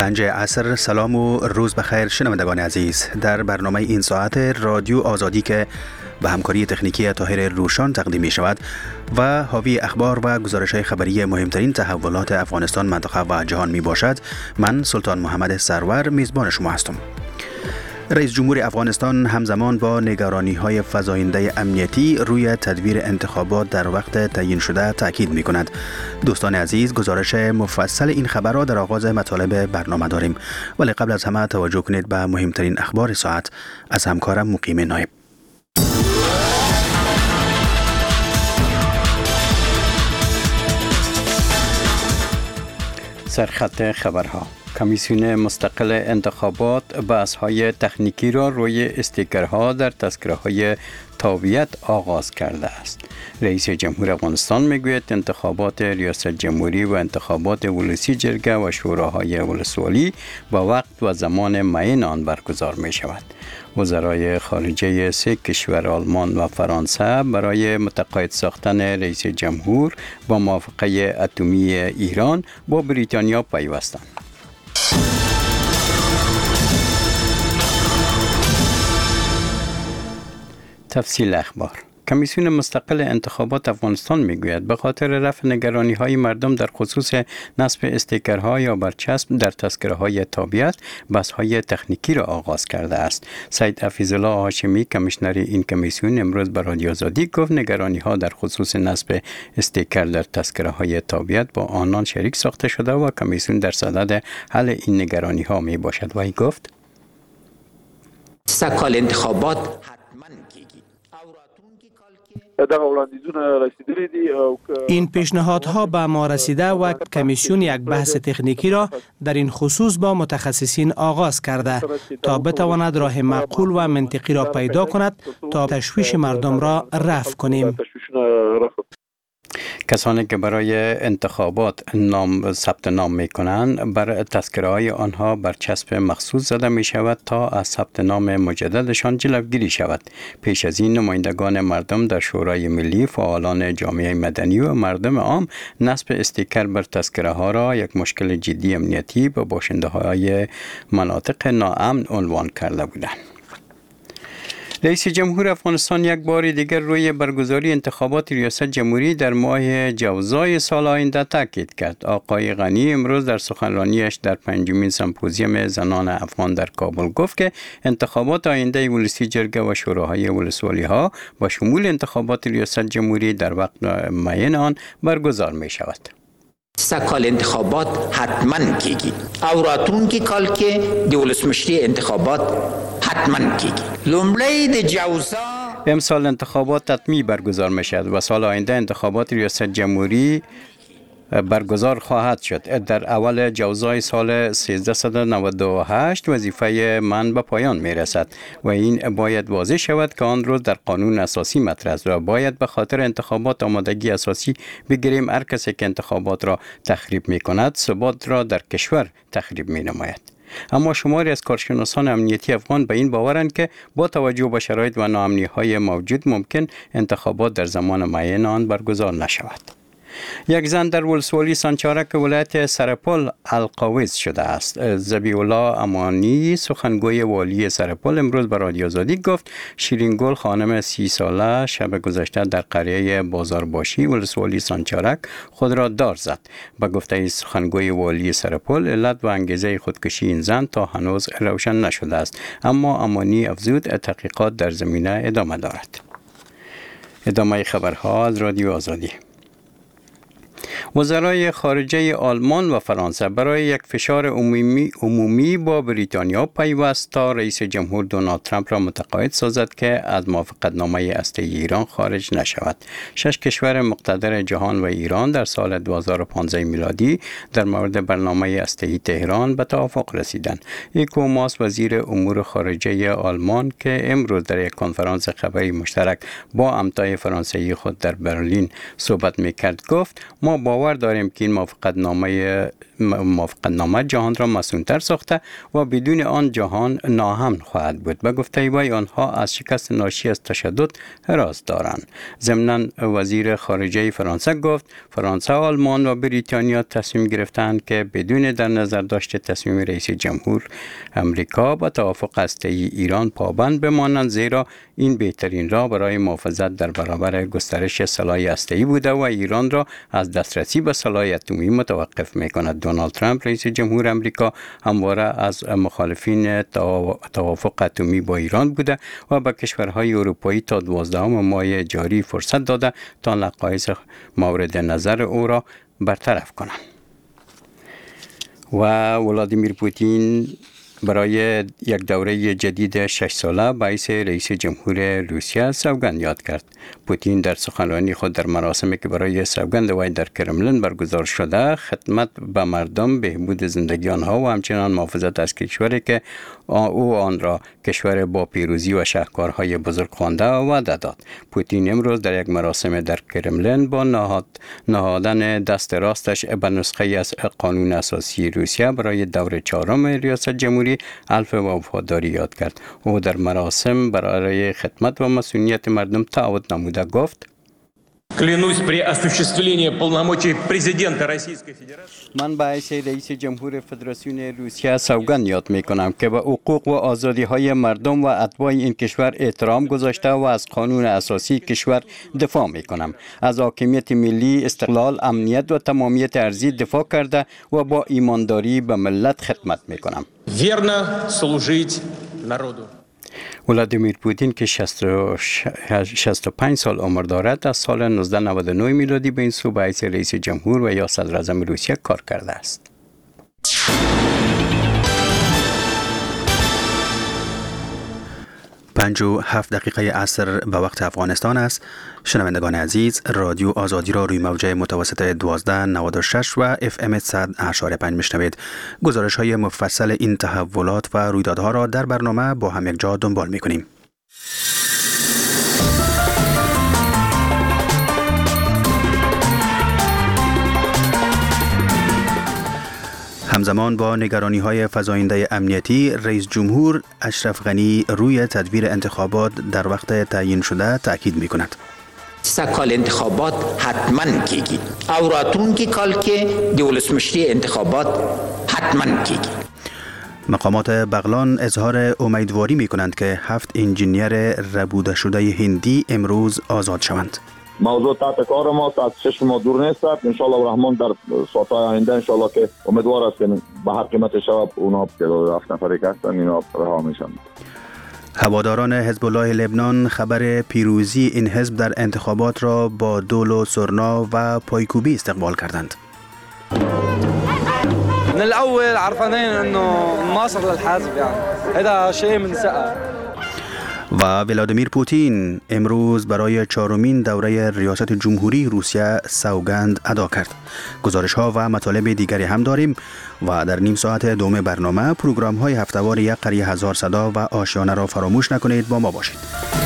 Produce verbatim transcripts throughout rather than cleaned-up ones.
پنج عصر. سلام و روز بخیر شنوندگان عزیز. در برنامه این ساعت رادیو آزادی که به همکاری تکنیکی طاهر روشان تقدیم می شود و حاوی اخبار و گزارش‌های خبری مهمترین تحولات افغانستان، منطقه و جهان می باشد، من سلطان محمد سرور میزبان شما هستم. رئیس جمهور افغانستان همزمان با نگرانی‌های فزاینده امنیتی روی تدبیر انتخابات در وقت تعیین شده تاکید می‌کند. دوستان عزیز، گزارش مفصل این خبر را در آغاز مطالب برنامه داریم، ولی قبل از همه توجه کنید به مهمترین اخبار ساعت از همکارم مقیم نایب. سرخط خبرها: کمیسیون مستقل انتخابات بحث‌های تکنیکی را روی استیکرها در تذکره‌های تابعیت آغاز کرده است. رئیس جمهور افغانستان میگوید انتخابات ریاست جمهوری و انتخابات ولسی جرگه و شوراهای ولسوالی با وقت و زمان معین آن برگزار می شود. وزرای خارجه سه کشور آلمان و فرانسه برای متقاعد ساختن رئیس جمهور با موافقه اتمی ایران با بریتانیا پیوستند. تفصیل اخبار: کمیسیون مستقل انتخابات افغانستان میگوید به خاطر رفع نگرانی‌های مردم در خصوص نصب استیکرها یا برچسب در تذکره‌های تابعیت، بحث‌های تکنیکی را آغاز کرده است. سید حفیظالله هاشمی، کمیشنر این کمیسیون، امروز به رادیو آزادی گفت نگرانی‌ها در خصوص نصب استیکر در تذکره‌های تابعیت با آنان شریک ساخته شده و کمیسیون در صدد حل این نگرانی‌ها میباشد. و ای گفت سکال انتخابات این پیشنهادها به ما رسیده و کمیسیون یک بحث تکنیکی را در این خصوص با متخصصین آغاز کرده تا بتواند راه معقول و منطقی را پیدا کند تا تشویش مردم را رفع کنیم. کسانی که برای انتخابات نام ثبت نام می کنند بر تذکره‌های آنها برچسب مخصوص زده می شود تا از ثبت نام مجددشان جلوگیری شود. پیش از این نمایندگان مردم در شورای ملی، فعالان جامعه مدنی و مردم عام نصب استیکر بر تذکره ها را یک مشکل جدی امنیتی به باشنده های مناطق ناامن عنوان کرده بودند. رئیس جمهور افغانستان یک بار دیگر روی برگزاری انتخابات ریاست جمهوری در ماه جوزای سال آینده تاکید کرد. آقای غنی امروز در سخنرانیش در پنجمین سمپوزیوم زنان افغان در کابل گفت که انتخابات آینده ولسی جرگه و شوراهای ولسوالی ها با شمول انتخابات ریاست جمهوری در وقت معین آن برگزار می شود. سکال انتخابات حتما کیگی او راتونکی کال که د ولسمشری انتخابات حتما کیگی. لومړی د جوزا امسال انتخابات حتمی برگزار می شود و سال آینده انتخابات ریاست جمهوری برگزار خواهد شد. در اول جوزای سال سیزده نود و هشت وظیفه من به پایان می رسد و این باید واضح شود که آن روز در قانون اساسی مطرح است و باید به خاطر انتخابات آمادگی اساسی بگیریم. هر کسی که انتخابات را تخریب می کند ثبات را در کشور تخریب می نماید. اما شماری از کارشناسان امنیتی افغان به این باورند که با توجه به شرایط و ناامنی‌های موجود ممکن انتخابات در زمان معین آن برگزار نشود. یک زن در ولسوالی سانچارک ولایت سرپل القاویز شده است. ذبیح الله امانی، سخنگوی والی سرپل، امروز به رادیو آزادی گفت شیرین گل خانم سی ساله شب گذشته در قریه بازارباشی ولسوالی سانچارک خود را دار زد. به گفته سخنگوی والی سرپل علت و انگیزه خودکشی این زن تا هنوز روشن نشده است، اما امانی افزود تحقیقات در زمینه ادامه دارد. ادامه خبرها از رادیو آزادی. وزرای خارجه آلمان و فرانسه برای یک فشار عمومی, عمومی با بریتانیا پیوست تا رئیس جمهور دونالد ترامپ را متقاعد سازد که از موافقتنامه هسته‌ای ایران خارج نشود. شش کشور مقتدر جهان و ایران در سال دو هزار و پانزده میلادی در مورد برنامه هسته‌ای تهران به توافق رسیدند. هیکو ماس، وزیر امور خارجه آلمان، که امروز در یک کنفرانس خبری مشترک با همتای فرانسوی خود در برلین صحبت می‌کرد، گفت ما با باور داریم که این موافقت نامه موافقت نامه جهان را مسئول‌تر ساخته و بدون آن جهان ناامن خواهد بود. به گفته وی آنها از شکست ناشی از تشدد هراس دارند. ضمناً وزیر خارجه فرانسه گفت فرانسه، آلمان و بریتانیا تصمیم گرفتند که بدون در نظر داشت تصمیم رئیس جمهور امریکا به توافق هسته‌ای ایران پابند بمانند، زیرا این بهترین راه برای محافظت در برابر گسترش سلاح هسته‌ای بوده و ایران را از دسترسی به سلاح اتمی متوقف می‌کند. دونالد ترامپ رئیس جمهور امریکا همواره از مخالفین توافق اتمی با ایران بوده و به کشورهای اروپایی تا دوازدهم ماه جاری فرصت داده تا نقایص مورد نظر او را برطرف کنند. و ولادیمیر پوتین برای یک دوره جدید شش ساله باعث رئیس جمهور روسیه سوگند یاد کرد. پوتین در سخنرانی خود در مراسمی که برای سوگند وی در کرملین برگزار شده خدمت به مردم، بهبود زندگی آنها و همچنان محافظت از کشوری که او آن را کشور با پیروزی و شاهکارهای بزرگ خوانده وعده داد. پوتین امروز در یک مراسم در کرملین با نهاد نهادن دست راستش به نسخه از قانون اساسی روسیه برای دور چهارم ریاست جمهوری الف و وفاداری یاد کرد. او در مراسم برای خدمت و مسئولیت مردم تعهد نموده گفت: Клянусь при осуществлении полномочий президента Российской Федерации. من باعث رئیس جمهور فدراسیون روسیه سوگند یاد میکنم که به حقوق و آزادی های مردم و اتباع این کشور احترام گذاشته و از قانون اساسی کشور دفاع میکنم. از حاکمیت ملی، استقلال، امنیت و تمامیت ارضی دفاع کرده و با ایمانداری به ملت خدمت میکنم. Верно служить народу. ولادیمیر پوتین که شصت و پنج سال عمر دارد از سال نوزده نود و نه میلادی به این سو باعث رئیس جمهور و یا صدر اعظم روسیه کار کرده است. پنج و هفت دقیقه عصر به وقت افغانستان است. شنوندگان عزیز، رادیو آزادی را روی موجه متوسط دوازده نود و شش و اف ام صد اشاره پنج میشنوید. گزارش های مفصل این تحولات و رویدادها را در برنامه با هم یک جا دنبال میکنیم. همزمان با نگرانی های فزاینده امنیتی، رئیس جمهور اشرف غنی روی تدبیر انتخابات در وقت تعیین شده تاکید می کند. سکال انتخابات حتما کیگی او راتون کی کال که دولسمشری انتخابات حتما کیگی. مقامات بغلان اظهار امیدواری می کنند که هفت انجینیر ربوده شده هندی امروز آزاد شوند. موضوع تحت کار ما از چشم ما دور نیست. ان شاء الله الرحمن در ساعت‌های آینده ان شاء الله که امیدوار هستیم به هر قیمت شب اونا که هفت نفری که هستن اینا رها میشن. هواداران حزب الله لبنان خبر پیروزی این حزب در انتخابات را با دول و سرنا و پایکوبی استقبال کردند. من الاول عرفانين انه ناصر للحزب يعني هذا شيء من ثقه. و ولادیمیر پوتین امروز برای چهارمین دوره ریاست جمهوری روسیه سوگند ادا کرد. گزارش ها و مطالب دیگری هم داریم و در نیم ساعت دوم برنامه پروگرام های هفته‌وار یک قریه هزار صدا و آشیانه را فراموش نکنید. با ما باشید.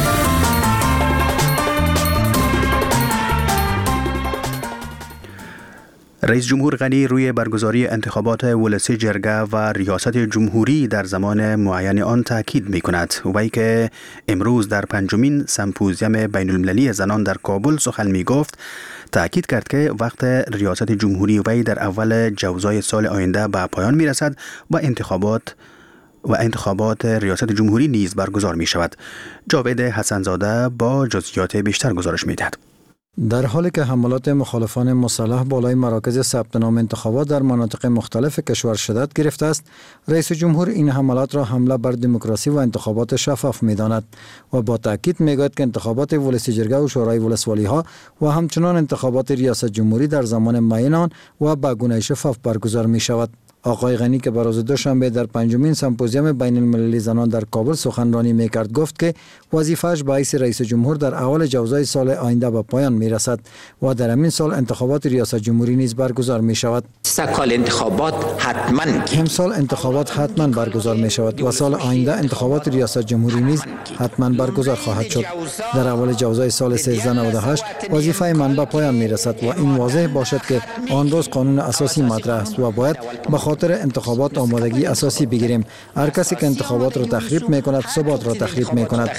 رئیس جمهور غنی روی برگزاری انتخابات ولسی جرگه و ریاست جمهوری در زمان معین آن تاکید می کند. وی که امروز در پنجمین سمپوزیوم بین المللی زنان در کابل سخن می گفت، تاکید کرد که وقت ریاست جمهوری وی در اول جوزای سال آینده به پایان می رسد و انتخابات و انتخابات ریاست جمهوری نیز برگزار می شود. جاوید حسنزاده با جزئیات بیشتر گزارش می دهد. در حالی که حملات مخالفان مسلح بالای مراکز ثبت نام انتخابات در مناطق مختلف کشور شدت گرفته است، رئیس جمهور این حملات را حمله بر دموکراسی و انتخابات شفاف می‌داند و با تاکید می‌گوید که انتخابات ولسی جرگه و شورای ولسوالی‌ها و همچنان انتخابات ریاست جمهوری در زمان معین آن و به گونه شفاف برگزار می‌شود. آقای غنی که بر روز دوشنبه در پنجمین سمپوزیوم بین المللی زنان در کابل سخنرانی میکرد گفت که وظیفه‌اش به حیث رئیس جمهور در اول جوزای سال آینده به پایان میرسد و در همین سال انتخابات ریاست جمهوری نیز برگزار می شود. سال انتخابات حتما امسال انتخابات حتما برگزار می شود و سال آینده انتخابات ریاست جمهوری نیز حتما برگزار خواهد شد. در اول جوزای سال سیزده نود و هشت وظیفه من به پایان می رسد و این واضح باشد که آن روز قانون اساسی مطرح است و باید به خاطر انتخابات آمادگی اساسی بگیریم. هر کسی که انتخابات را تخریب می کند ثبات را تخریب می کند.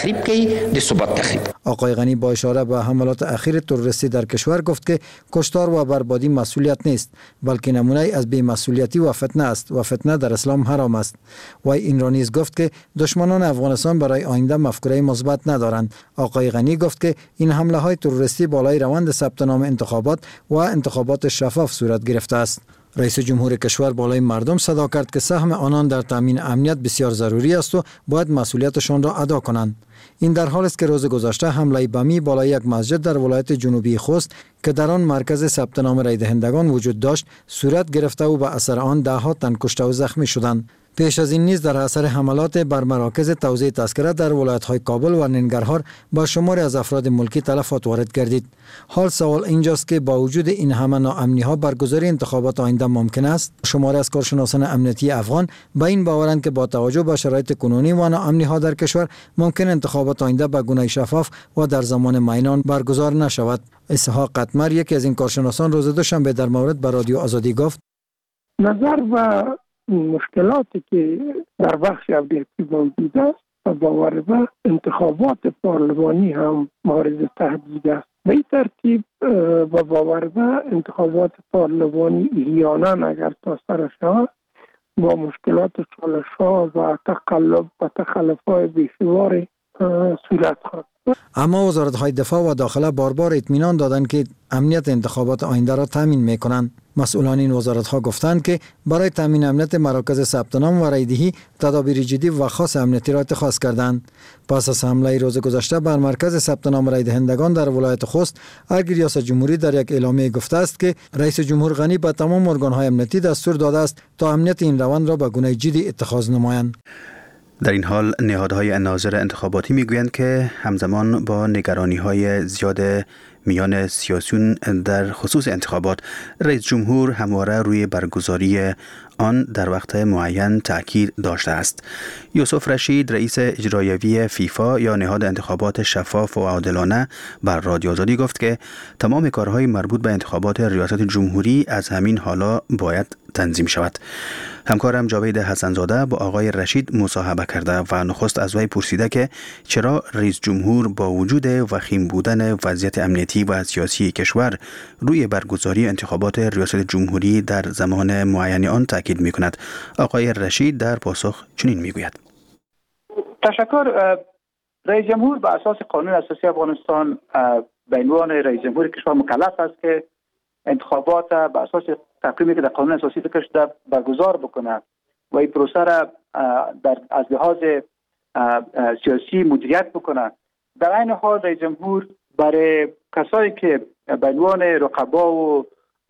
آقای غنی با اشاره به حملات اخیر تروریستی در کشور گفت که کشتار و بربادی مسئولیت نیست بلکه نمونه از بی‌مسئولیتی و فتنه است و فتنه در اسلام حرام است. و این را نیز گفت که دشمنان افغانستان برای آینده مفکوره مثبت ندارند. آقای غنی گفت که این حمله های تروریستی بالای روند ثبت نام انتخابات و انتخابات شفاف صورت گرفته است. رئیس جمهور کشور بالای مردم صدا کرد که سهم آنان در تامین امنیت بسیار ضروری است و باید مسئولیتشان را ادا کنند. این در حالی است که روز گذشته حمله بمی بالای یک مسجد در ولایت جنوبی خوست که در آن مرکز ثبت نام رای دهندگان وجود داشت صورت گرفته و به اثر آن ده ها تن کشته و زخمی شدند. پیش از این نیز در اثر حملات بر مراکز توزیع تذکره در ولایت‌های کابل و ننگرهار با شماری از افراد ملکی تلفات وارد گردید. حال سوال اینجاست که با وجود این همه ناامنی‌ها برگزاری انتخابات آینده ممکن است. شماری از کارشناسان امنیتی افغان به این باورند که با توجه به شرایط کنونی و ناامنی‌ها در کشور ممکن انتخابات آینده به گونه شفاف و در زمان معین برگزار نشود. اسحاق قطمر یکی از این کارشناسان روز دوشنبه در مورد به رادیو آزادی گفت: نظر و مشکلاتی که در بخش امنیتی موجود است و باور به انتخابات پارلمانی هم مورد تهدید است. به این ترتیب و باور به انتخابات پارلمانی احیانا اگر تا سر شود با مشکلات چالش‌ها و تقلب و تخلف‌های بیشماری صورت خواهد. اما وزارت‌های دفاع و داخله بار بار اطمینان دادند که امنیت انتخابات آینده را تامین می‌کنند. مسئولان این وزارت‌ها گفتند که برای تامین امنیت مراکز ثبت نام و رایدهی تدابیر جدی و خاص امنیتی را اتخاذ کردند. پس از حمله روز گذشته بر مرکز ثبت نام رای دهندگان در ولایت خوست، ارگ ریاست جمهوری در یک اعلامیه گفته است که رئیس جمهور غنی به تمام ارگان‌های امنیتی دستور داده است تا امنیت این روند را به گونه جدی اتخاذ نمایند. در این حال نهادهای ناظر انتخاباتی میگویند که همزمان با نگرانی‌های زیاد میان سیاسیون در خصوص انتخابات، رئیس جمهور همواره روی برگزاری آن در وقت معین تاکید داشته است. یوسف رشید، رئیس اجرایوی فیفا یا نهاد انتخابات شفاف و عادلانه، بر رادیو آزادی گفت که تمام کارهای مربوط به انتخابات ریاست جمهوری از همین حالا باید تنظیم شود. همکارم جاوید حسنزاده با آقای رشید مصاحبه کرده و نخست از وی پرسیده که چرا رئیس جمهور با وجود وخیم بودن وضعیت امنیتی و سیاسی کشور روی برگزاری انتخابات ریاست جمهوری در زمان معین آن تاکید می کند. آقای رشید در پاسخ چنین می گوید: تشکر. رئیس جمهور به اساس قانون اساسی افغانستان به عنوان رئیس جمهور کشور مکلف است که انتخابات به اساس تقریمی که در قانون اساسی ذکر شده برگزار بکنه و این پروسه را در از لحاظ سیاسی مدیریت بکنه. در این حال رئیس جمهور برای کسایی که به عنوان رقبا و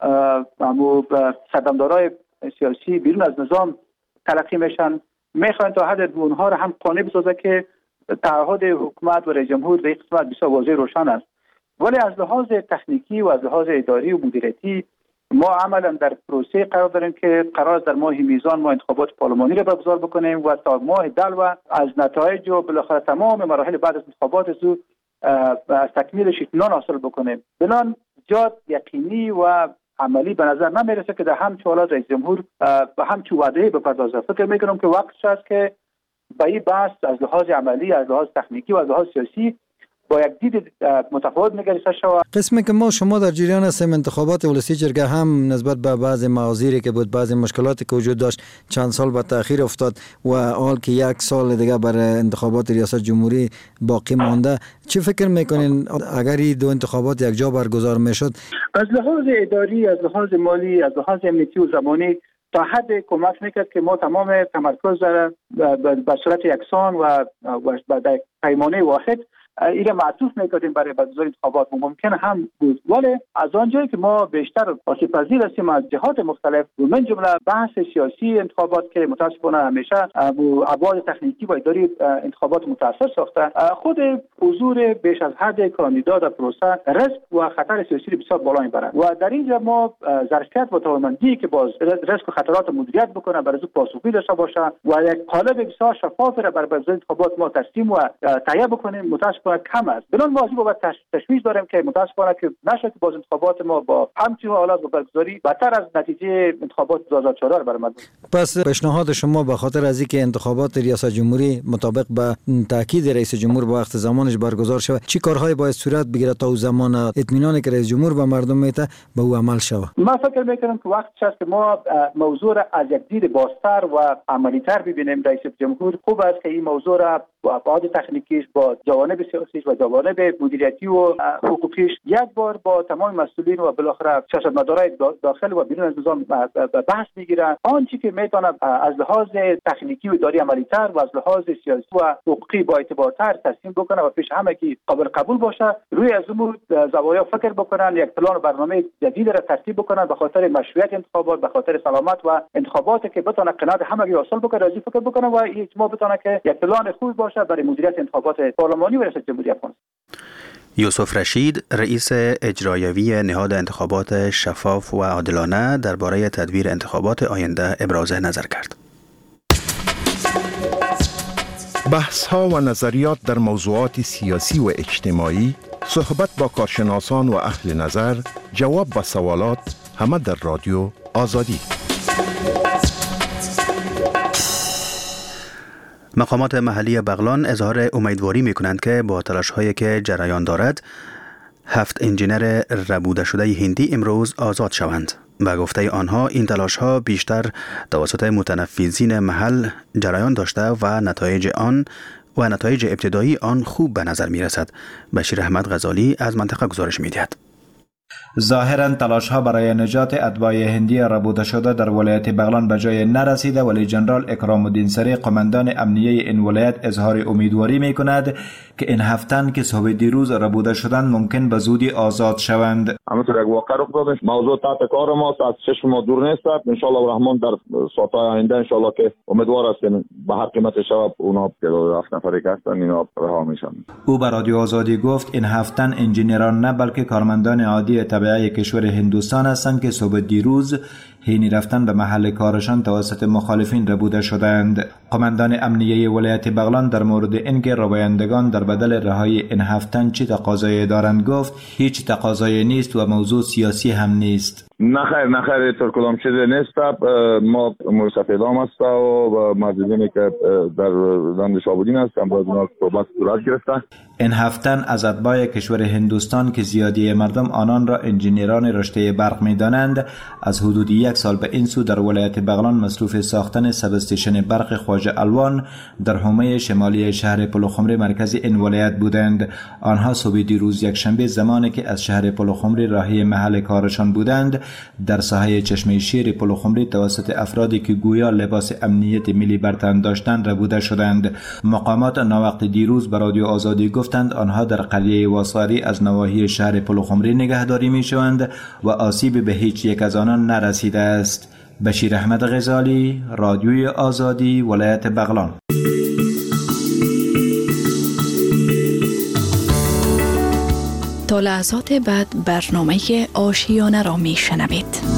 سردمدارای سیاسی بیرون از نظام تلقی میشن، میخوان تا حد اونها را هم قانع بسازه که تعهد حکومت و رئیس جمهور در این قسمت بسیار واضح روشن است. ولی از لحاظ تکنیکی و از لحاظ اداری و مدیریتی ما عملا در پروسه قرار داریم که قرار است در ماه میزان ما انتخابات پارلمانی را برگزار بکنیم و تا ماه دلو از نتایج و بالاخره تمام مراحل بعد از انتخابات زو از تکمیلش اطمینان حاصل بکنیم. بنان جاد یقینی و عملی به نظر نمیرسه که در همچه حالات رئیس جمهور به همچه وعده بپردازه. فکر میکنم که وقتش است که به این بحث از لحاظ عملی، از لحاظ تکنیکی و از لحاظ سیاسی با یک دید متفاوت نگریسته شود. قسمی که ما شما در جریان هستیم انتخابات ولسی جرگه هم نسبت به بعض موازیری که بود، بعض مشکلاتی که وجود داشت چند سال به تأخیر افتاد و حال که یک سال دیگه برای انتخابات ریاست جمهوری باقی مانده، چی فکر میکنین اگر این دو انتخابات یک جا برگزار میشد؟ از لحاظ اداری، از لحاظ مالی، از لحاظ امنیتی و زمانی تا حد کمک میکرد که ما تمام تمرکز را به صورت یکسان و به پیمانه واحد این معطوف میکردیم برای برگزاری انتخابات ممکن هم بود، ولی از آنجایی که ما بیشتر آسیب پذیر هستیم از جهات مختلف من جمله بحث سیاسی انتخابات که متاسفانه همیشه ابعاد تکنیکی و اداری انتخابات متاثر ساخته، خود حضور بیش از حد کاندیدا در پروسه ریسک و خطر سیاسی بسیار بالا میبرد و در اینجا ما ظرفیت و توانمندی که باز ریسک و خطرات مدیریت بکنه برای پاسخگویی داشته باشه و یک قالب بسیار شفاف را برای برگزاری انتخابات ما ترسیم و تهیه بکنیم متاسفانه کم است. بدون موضوع بابت تشویش داریم که متاسفانه که نشه که باز انتخابات ما با همچین حالات و برگزاری بدتر از نتیجه انتخابات دو هزار و چهارده برآمد. پس پیشنهاد شما به خاطر از اینکه انتخابات ریاست جمهوری مطابق به تاکید رئیس جمهور با وقت زمانش برگزار شود، چی کارهایی باید صورت بگیره تا او زمان اطمینانی که رئیس جمهور به مردم میده به او عمل شود؟ من فکر میکنم که وقتش است که ما موضوع را از یک دید بازتر و عملی‌تر ببینیم. رئیس جمهور خوب است که این موضوع را با ابعاد تکنیکیش، با جوانب سیاسیش و جوانب مدیریتی و حقوقیش یک بار با تمام مسئولین و بالاخره سیاستمدارای داخل و بیرون از نظام بحث میگیره. آنچه که میتونه از لحاظ تکنیکی و اداری عملی‌تر و از لحاظ سیاسی و حقوقی با اعتبارتر تصمیم بکنه و پیش همه کی قابل قبول باشه، روی از اون زوایا فکر بکنن، یک پلان و برنامه جدید را ترتیب بکنن به خاطر مشروعیت انتخابات، به خاطر سلامت و انتخاباتی که بتونه قناعت همگی حاصل بکنه، راضی فکر بکنه و اجماع بتونه که یک پلان خوب باشه برای مدیریت انتخابات پارلمانی و ریاست جمهوری افغانستان. یوسف رشید، رئیس اجرایوی نهاد انتخابات شفاف و عادلانه درباره تدبیر انتخابات آینده ابراز نظر کرد. بحث ها و نظریات در موضوعات سیاسی و اجتماعی، صحبت با کارشناسان و اهل نظر، جواب به سوالات، همه در رادیو آزادی. مقامات محلی بغلان اظهار امیدواری می کنند که با تلاش هایی که جریان دارد هفت انجینر ربوده شده هندی امروز آزاد شوند. به گفته آنها این تلاش ها بیشتر توسط متنفذین محل جریان داشته و نتایج آن و نتایج ابتدایی آن خوب به نظر می رسد. بشیر احمد غزالی از منطقه گزارش می دهد. ظاهراً تلاش ها برای نجات اتباع هندی ربوده شده در ولایت بغلان به جای نرسیده، ولی جنرال اکرام الدین سری قماندان امنیه این ولایت اظهار امیدواری می کند که این هفتن که صبح دیروز ربوده شدند ممکن به زودی آزاد شوند. همونطور یک واقع رخ داده، موضوع تحت کار ماست، از چشم ما دور نیست. ان شاء الله الرحمن در ساعات آینده ان شاء الله که امیدوار هستیم به هر قیمت شب اونا که هفت نفری که هستن اینا رها میشن. او به رادیو آزادی گفت این هفتن انجینران نه بلکه کارمندان عادی تبعی کشور هندوستان هستند که صبح دیروز حین رفتن به محل کارشان توسط مخالفین ربوده شدند. قماندان امنیه ولایت بغلان در مورد اینکه روایندگان در بدل رهایی این هفتن چه تقاضایی دارند گفت هیچ تقاضایی نیست و موضوع سیاسی هم نیست. نخیر نخیر تر کدام چیزی نیست. ما مرسفیدام هست و مردمی که در زندش آبودین هست امروز اونا صحبت صورت گرفته. این هفتن از اتباع کشور هندوستان که زیادی مردم آنان را انجینران رشته برق می دانند از حدود یک سال به این سو در ولایت بغلان مصروف ساختن سب استیشن برق خواجه الوان در حومه شمالی شهر پلوخمری مرکز این ولایت بودند. آنها صبح دیروز یک شنبه زمانی که از شهر پلوخمری راهی محل کارشان بودند در ساحه چشمه شیر پلوخمری توسط افرادی که گویا لباس امنیت ملی بر تن داشتند ربوده شدند. مقامات ناوقت دیروز به رادیو آزادی گفتند آنها در قریه واساری از نواحی شهر پلوخمری نگهداری می شوند و آسیب به هیچ یک از آنان نرسیده است. بشیر احمد غزالی، رادیوی آزادی، ولایت بغلان. تا لحظات بعد برنامه آشیانه را می شنوید.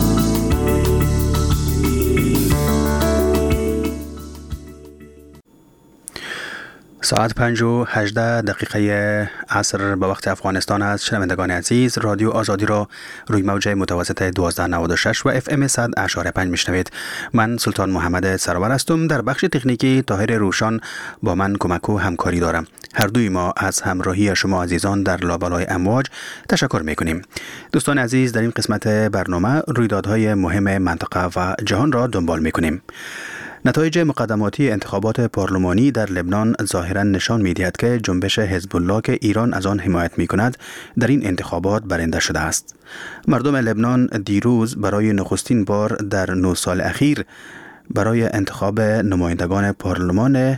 ساعت پنج و هجده دقیقه عصر به وقت افغانستان است. شنوندگان عزیز، رادیو آزادی را روی موج متوسط دوازده نود و شش و اف ام صد اشاره پنج میشنوید. من سلطان محمد سرور هستم. در بخش تکنیکی طاهر روشان با من کمک و همکاری دارم. هر دوی ما از همراهی شما عزیزان در لابلای امواج تشکر میکنیم. دوستان عزیز، در این قسمت برنامه رویدادهای مهم منطقه و جهان را دنبال میکنیم. نتایج مقدماتی انتخابات پارلمانی در لبنان ظاهراً نشان می‌دهد که جنبش حزب الله که ایران از آن حمایت می‌کند در این انتخابات برنده شده است. مردم لبنان دیروز برای نخستین بار در نه سال اخیر برای انتخاب نمایندگان پارلمان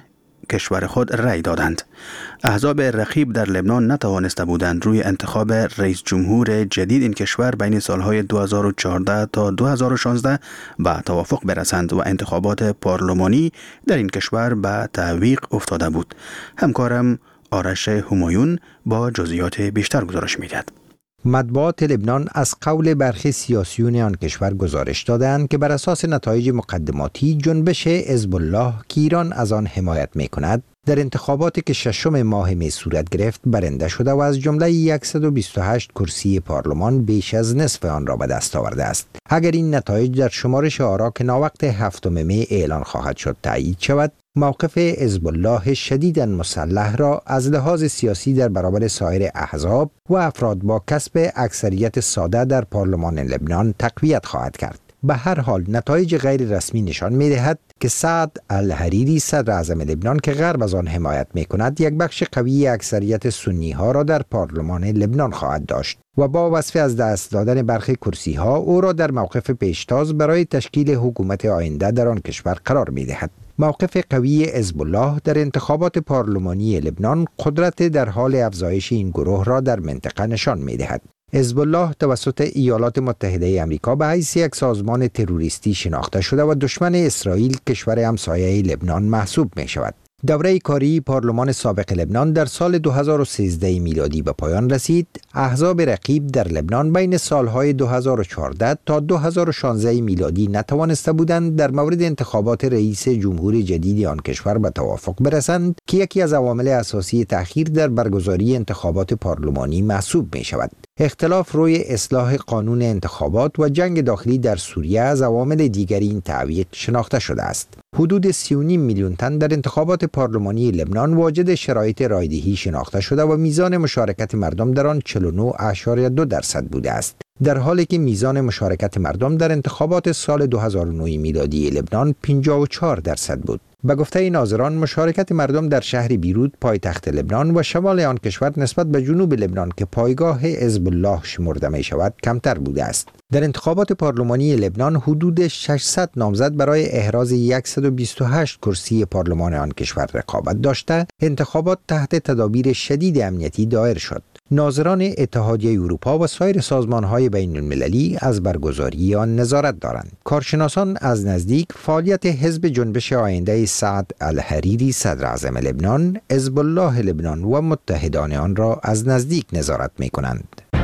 کشور خود رأی دادند. احزاب رقیب در لبنان نتوانسته بودند روی انتخاب رئیس جمهور جدید این کشور بین سالهای دو هزار و چهارده تا دو هزار و شانزده به توافق برسند و انتخابات پارلمانی در این کشور به تعویق افتاده بود. همکارم آرش همایون با جزئیات بیشتر گزارش می‌دهد. مطبوعات لبنان از قول برخی سیاسیون آن کشور گزارش دادند که بر اساس نتایج مقدماتی جنبش حزب الله که ایران از آن حمایت می‌کند در انتخاباتی که ششم ماه می صورت گرفت برنده شده و از جمله صد و بیست و هشت کرسی پارلمان بیش از نصف آن را به دست آورده است. اگر این نتایج در شمارش آرا که ناوقت هفتم می اعلان خواهد شد تایید شود، موقف حزب الله شدیداً مسلح را از لحاظ سیاسی در برابر سایر احزاب و افراد با کسب اکثریت ساده در پارلمان لبنان تقویت خواهد کرد. به هر حال نتایج غیر رسمی نشان می دهد که سعد الحریری صدر اعظم لبنان که غرب از آن حمایت می کند یک بخش قوی اکثریت سنی ها را در پارلمان لبنان خواهد داشت و با وصف از دست دادن برخی کرسی ها او را در موقف پیشتاز برای تشکیل حکومت آینده در آن کشور قرار می دهد. موقف قوی حزب الله در انتخابات پارلمانی لبنان قدرت در حال افزایش این گروه را در منطقه نشان می دهد. حزب الله توسط ایالات متحده آمریکا به حیث یک سازمان تروریستی شناخته شده و دشمن اسرائیل کشور همسایه لبنان محسوب می شود. دوره کاری پارلمان سابق لبنان در سال دو هزار و سیزده میلادی به پایان رسید. احزاب رقیب در لبنان بین سالهای دو هزار و چهارده تا دو هزار و شانزده میلادی نتوانسته بودند در مورد انتخابات رئیس جمهور جدید آن کشور به توافق برسند که یکی از عوامل اساسی تأخیر در برگزاری انتخابات پارلمانی محسوب می شود. اختلاف روی اصلاح قانون انتخابات و جنگ داخلی در سوریه از عوامل دیگری این تعویق شناخته شده است. حدود سی و نیم میلیون تن در انتخابات پارلمانی لبنان واجد شرایط رایدهی شناخته شده و میزان مشارکت مردم در آن چهل و نه ممیز دو درصد بوده است، در حالی که میزان مشارکت مردم در انتخابات سال دو هزار و نه میلادی لبنان پنجاه و چهار درصد بود. به گفته ناظران مشارکت مردم در شهر بیروت پایتخت لبنان و شمال آن کشور نسبت به جنوب لبنان که پایگاه حزب الله شمرده می شود کمتر بوده است. در انتخابات پارلمانی لبنان حدود ششصد نامزد برای احراز صد و بیست و هشت کرسی پارلمان آن کشور رقابت داشته، انتخابات تحت تدابیر شدید امنیتی دایر شد. ناظران اتحادیه اروپا و سایر سازمان‌های بین‌المللی از برگزاری آن نظارت دارند. کارشناسان از نزدیک فعالیت حزب جنبش آینده سعد الحریری صدر اعظم لبنان، حزب الله لبنان و متحدان آن را از نزدیک نظارت می‌کنند.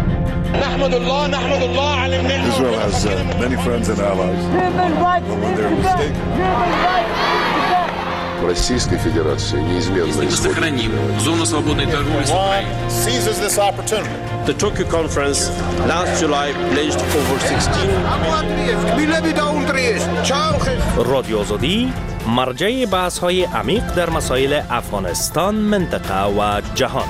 نحمد الله نحمد الله على النعمة. Israel has uh, many friends and allies. But when they're mistaken. Российской Федерации неизменно сохраним зону свободной торговли с Украиной. Seizes this opportunity. The Tokyo conference last July pledged over sixteen رادیو آزادی مرجع بحث‌های عمیق در مسائل افغانستان، منطقه و جهان.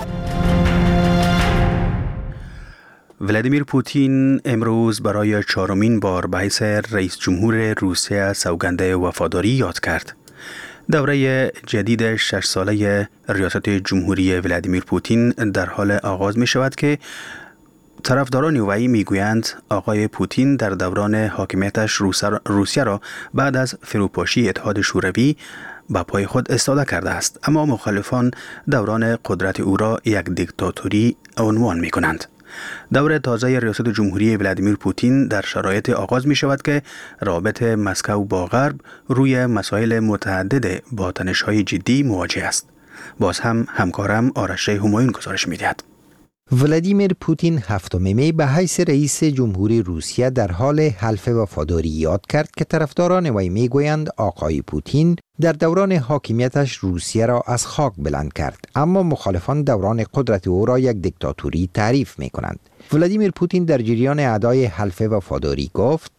ولادیمیر پوتین امروز برای چهارمین بار به حیث رئیس جمهور روسیه سوگند وفاداری یاد کرد. دوره جدید شش ساله ریاست جمهوری ولادیمیر پوتین در حال آغاز می شود که طرفداران وی می گویند آقای پوتین در دوران حاکمیتش روسیه را بعد از فروپاشی اتحاد شوروی به پای خود استاده کرده است، اما مخالفان دوران قدرت او را یک دیکتاتوری عنوان می کنند. دور تازه ریاست جمهوری ولادیمیر پوتین در شرایط آغاز می شود که رابط مسکو با غرب روی مسائل متعدد با تنش‌های جدی مواجه است. باز هم همکارم آرش همایون گزارش می دهد. ولادیمیر پوتین هفتم می به حیث رئیس جمهوری روسیه در حال حلف وفاداری یاد کرد که طرفداران وی می گویند آقای پوتین در دوران حاکمیتش روسیه را از خاک بلند کرد، اما مخالفان دوران قدرت او را یک دیکتاتوری تعریف می کنند. ولادیمیر پوتین در جریان ادای حلف وفاداری گفت: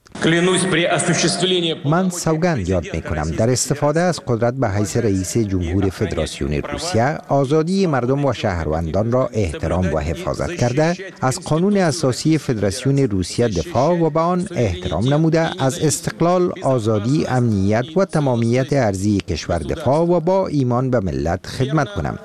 من سوگند یاد می کنم در استفاده از قدرت به حیث رئیس جمهور فدراسیون روسیه آزادی مردم و شهروندان را احترام و حفاظت کرده، از قانون اساسی فدراسیون روسیه دفاع و به آن احترام نموده، از استقلال، آزادی، امنیت و تمامیت ارضی کشور دفاع و با ایمان به ملت خدمت کنم.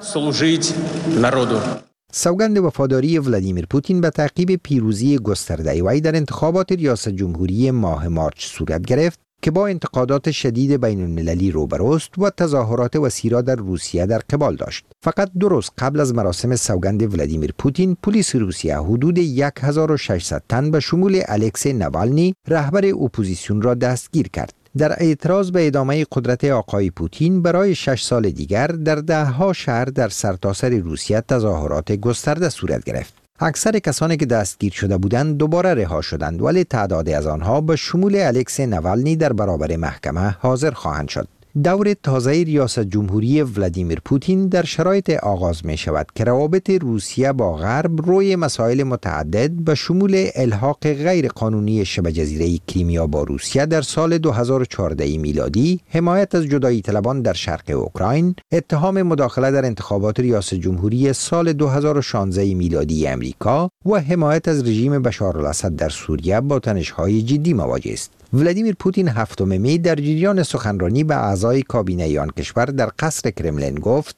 سوگند وفاداری ولادیمیر پوتین به تعقیب پیروزی گسترده وی در انتخابات ریاست جمهوری ماه مارچ صورت گرفت که با انتقادات شدید بین المللی روبروست و تظاهرات وسیع را در روسیه در قبال داشت. فقط دو روز قبل از مراسم سوگند ولادیمیر پوتین، پلیس روسیه حدود هزار و ششصد تن به شمول الکسی نوالنی، رهبر اپوزیسیون را دستگیر کرد. در اعتراض به ادامه قدرت آقای پوتین برای شش سال دیگر در دهها شهر در سرتاسر روسیه تظاهرات گسترده صورت گرفت. اکثر کسانی که دستگیر شده بودند دوباره رها شدند، ولی تعدادی از آنها به شمول الکسی نوالنی در برابر محکمه حاضر خواهند شد. دور تازه ریاست جمهوری ولادیمیر پوتین در شرایط آغاز می شود که روابط روسیه با غرب روی مسائل متعدد به شمول الحاق غیر قانونی شبه جزیره کریمیا با روسیه در سال دو هزار و چهارده میلادی، حمایت از جدایی طلبان در شرق اوکراین، اتهام مداخله در انتخابات ریاست جمهوری سال دو هزار و شانزده میلادی امریکا و حمایت از رژیم بشارالاسد در سوریه با تنش‌های جدی مواجه است. ولادیمیر پوتین هفتم می در جریان سخنرانی به اعضای کابینه آن کشور در قصر کرملین گفت: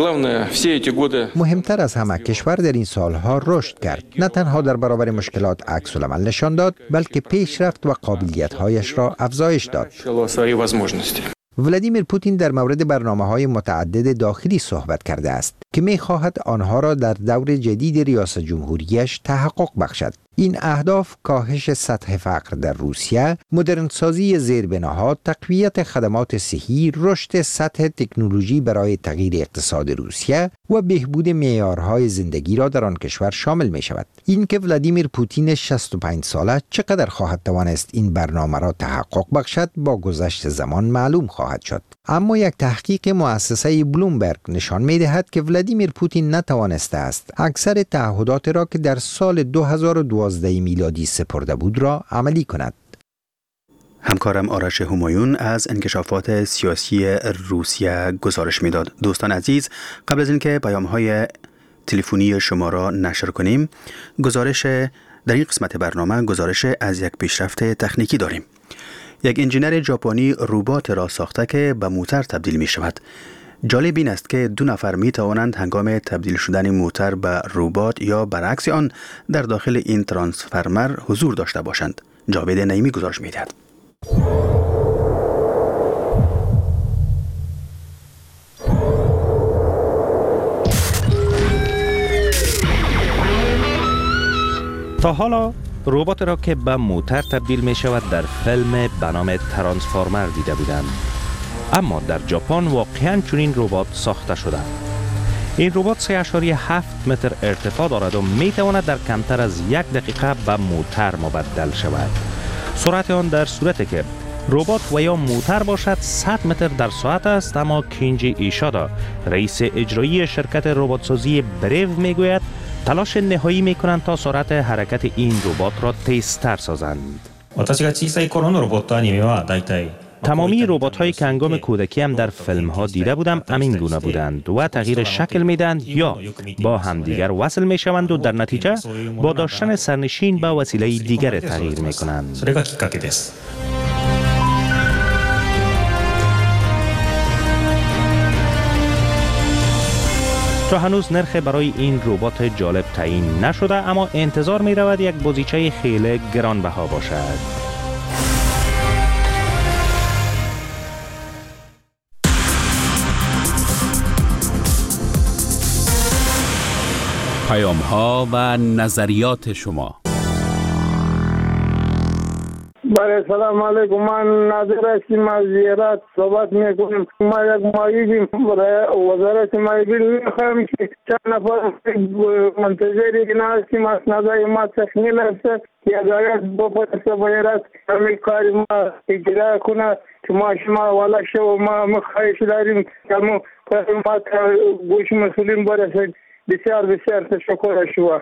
مهمتر از همه کشور در این سالها رشد کرد. نه تنها در برابر مشکلات عکس العمل نشان داد، بلکه پیشرفت و قابلیت‌هایش را افزایش داد. ولادیمیر پوتین در مورد برنامه‌های متعدد داخلی صحبت کرده است که می‌خواهد آنها را در دور جدید ریاست جمهوریش تحقق بخشد. این اهداف کاهش سطح فقر در روسیه، مدرنسازی زیربناها، تقویت خدمات صحی، رشد سطح تکنولوژی برای تغییر اقتصاد روسیه و بهبود معیارهای زندگی را در آن کشور شامل می شود. این که ولادیمیر پوتین شصت و پنج ساله چقدر خواهد توانست این برنامه را تحقق بخشد با گذشت زمان معلوم خواهد شد. اما یک تحقیق مؤسسه بلومبرگ نشان می دهد که ولادیمیر پوتین نتوانسته است اکثر تعهدات را که در سال دو هزار و دوازده میلادی سپرده بود را عملی کند. همکارم آرش همایون از انکشافات سیاسی روسیه گزارش میداد. دوستان عزیز، قبل از اینکه پیام‌های تلفنی شما را نشر کنیم، گزارش در این قسمت برنامه گزارش از یک پیشرفت تکنیکی داریم. یک انجینر ژاپنی ربات را ساخته که به موتر تبدیل می شود. جالب این است که دو نفر می توانند هنگام تبدیل شدن موتر به ربات یا برعکس آن در داخل این ترانسفرمر حضور داشته باشند. جاوید نعیمی گزارش می دهد. تا حالا ربات را که به موتر تبدیل می شود در فیلم به نام ترانسفورمر دیده بودند، اما در ژاپن واقعاً چنین ربات ساخته شده. این ربات سه اشاریه هفت متر ارتفاع دارد و می تواند در کمتر از یک دقیقه به موتر مبدل شود. سرعت آن در صورتی که ربات و یا موتر باشد صد متر در ساعت است، اما کینجی ایشادا، رئیس اجرایی شرکت رباتسازی بریو میگوید تلاش نهایی میکنند تا سرعت حرکت این ربات را تیزتر سازند. تمامی ربات هایی که هنگام کودکی هم در فیلم ها دیده بودم همین گونه بودند و تغییر شکل میدند یا با همدیگر وصل میشوند و در نتیجه با داشتن سرنشین به وسیله دیگر تغییر میکنند. تا هنوز نرخ برای این ربات جالب تعیین نشده، اما انتظار می رود یک بازیچه خیلی گرانبها باشد. پیام ها و نظریات شما. بله، سلام علیکم. من ناظر هستیم از زیارت صحبت میکنیم. ما یک مایگیم برای وزارت مایگی میخوایم که چند نفر منتظری که نهستیم از نظر ما تخمیل هست که ادایت بپرسه باید همین کاری ما اجرا کنه که ما شما والا شو و ما مخواهش داریم که ما کاری ما گوش مسئولین برسد. بسیار بسیار تشکر شما.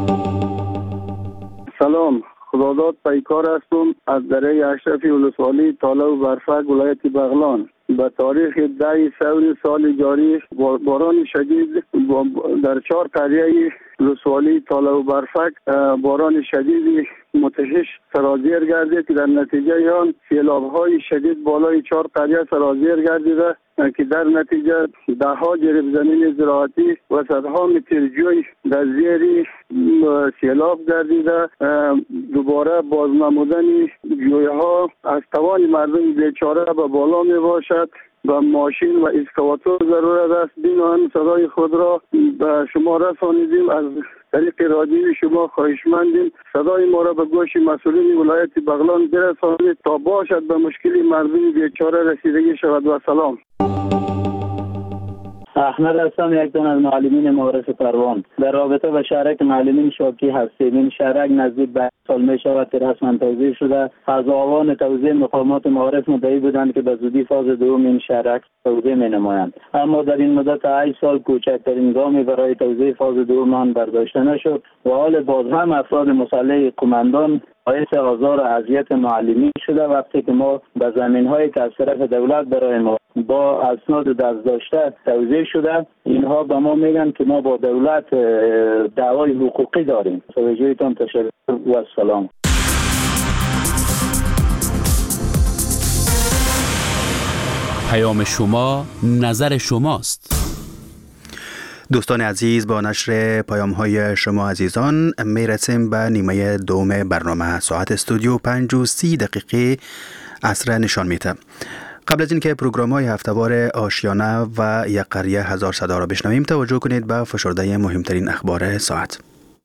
سلام، خداداد پیکار هستم از دره اشرفی ولسوالی تاله و برفک ولایت بغلان. به تاریخ ده سال سال جاری باران شدید در چهار قریه لسوالی تاله و برفک باران شدید متحش سرازیر گردید که در نتیجه آن سیلاب‌های شدید بالای چهار قریه سرازیر گردیده که در نتیجه ده ها جریب زمین زراعتی و صدها متر جوی در زیر سیلاب گردیده. دوباره بازنمودن جوی ها از توان مردم بیچاره به بالا می باشد و ماشین و اسکواتور ضرورت است. بنابراین صدای خود را به شما رسانیدیم، از طریق رادیوی شما خواهشمندیم صدای ما را به گوش مسئولین ولایت بغلان برسانید تا باشد به مشکل مردم بیچاره رسیدگی شود. و سلام. احمد هستم، یک دان از معلمین معارف پروان. در رابطه با شهرک معلمین شاکی هستیم. این شهرک نزدیک به سال می شود که رسما توزیع شده. از آوان توزیع مقامات معارف مدعی بودند که به زودی فاز دوم این شهرک توزیع می نمایند، اما در این مدت هشت سال کوچکترین گامی برای توزیع فاز دوم آن برداشته نشد و حال باز هم افراد مسلح قماندان باعث آزار و اذیت معلمین شده. وقتی که ما به زمین‌هایی که از طرف دولت برای ما با اسناد دست داشته توزیع شده، اینها به ما میگن که ما با دولت دعوای حقوقی داریم. توجهتان تشکر و سلام. پیام شما نظر شماست. دوستان عزیز، با نشر پیام های شما عزیزان می رسیم به نیمه دوم برنامه. ساعت استودیو پنج و سی دقیقه عصر نشان میده. قبل از اینکه پروگرام های هفتهوار آشیانه و یک قریه هزار صدا را بشنویم، توجه کنید به فشرده مهمترین اخبار ساعت.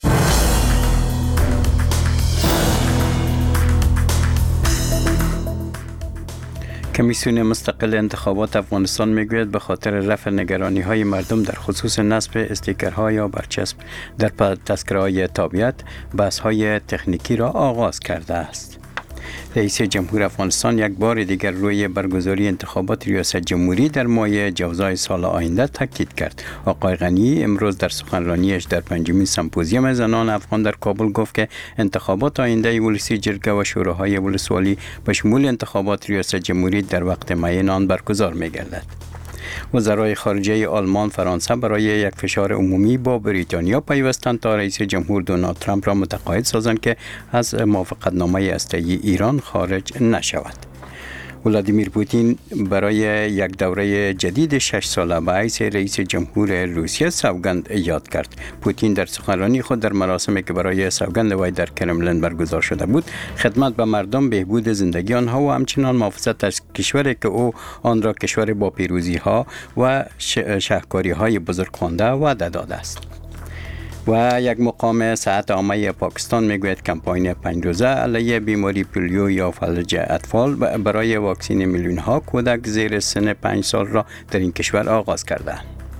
کمیسیون مستقل انتخابات افغانستان میگوید به خاطر رفع نگرانی های مردم در خصوص نصب استیکرها یا برچسب در تذکره‌های تابعیت، بحث های تکنیکی را آغاز کرده است. رئیس جمهور افغانستان یک بار دیگر روی برگزاری انتخابات ریاست جمهوری در ماه جوزای سال آینده تاکید کرد. آقای غنی امروز در سخنرانیش در پنجمین سمپوزیوم زنان افغان در کابل گفت که انتخابات آینده ولسی جرگه و شوراهای ولسوالی به شمول انتخابات ریاست جمهوری در وقت معین آن برگزار می‌گردد. وزرای خارجه آلمان، فرانسه برای یک فشار عمومی با بریتانیا پیوستند تا رئیس جمهور دونالد ترامپ را متقاعد سازند که از موافقتنامه هسته‌ای ایران خارج نشود. ولادیمیر پوتین برای یک دوره جدید شش ساله به حیث رئیس جمهور روسیه سوگند یاد کرد. پوتین در سخنرانی خود در مراسمی که برای سوگند وی در کرملین برگزار شده بود، خدمت به مردم، بهبود زندگی آنها و همچنان محافظت از کشوری که او آن را کشور با پیروزی ها و شهکاری های بزرگ خوانده وعده داده است. و یک مقام صحت عامه پاکستان میگوید کمپاین پنج روزه علیه بیماری پولیو یا فلج اطفال برای واکسین میلیون ها کودک زیر سن پنج سال را در این کشور آغاز کرده.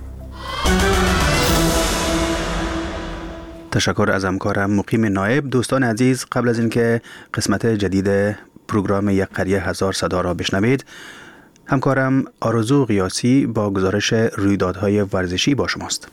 تشکر از همکارم مقیم نایب. دوستان عزیز، قبل از اینکه قسمت جدید پروگرام یک قریه هزار صدا را بشنوید، همکارم آرزو قیاسی با گزارش رویدادهای ورزشی با شماست.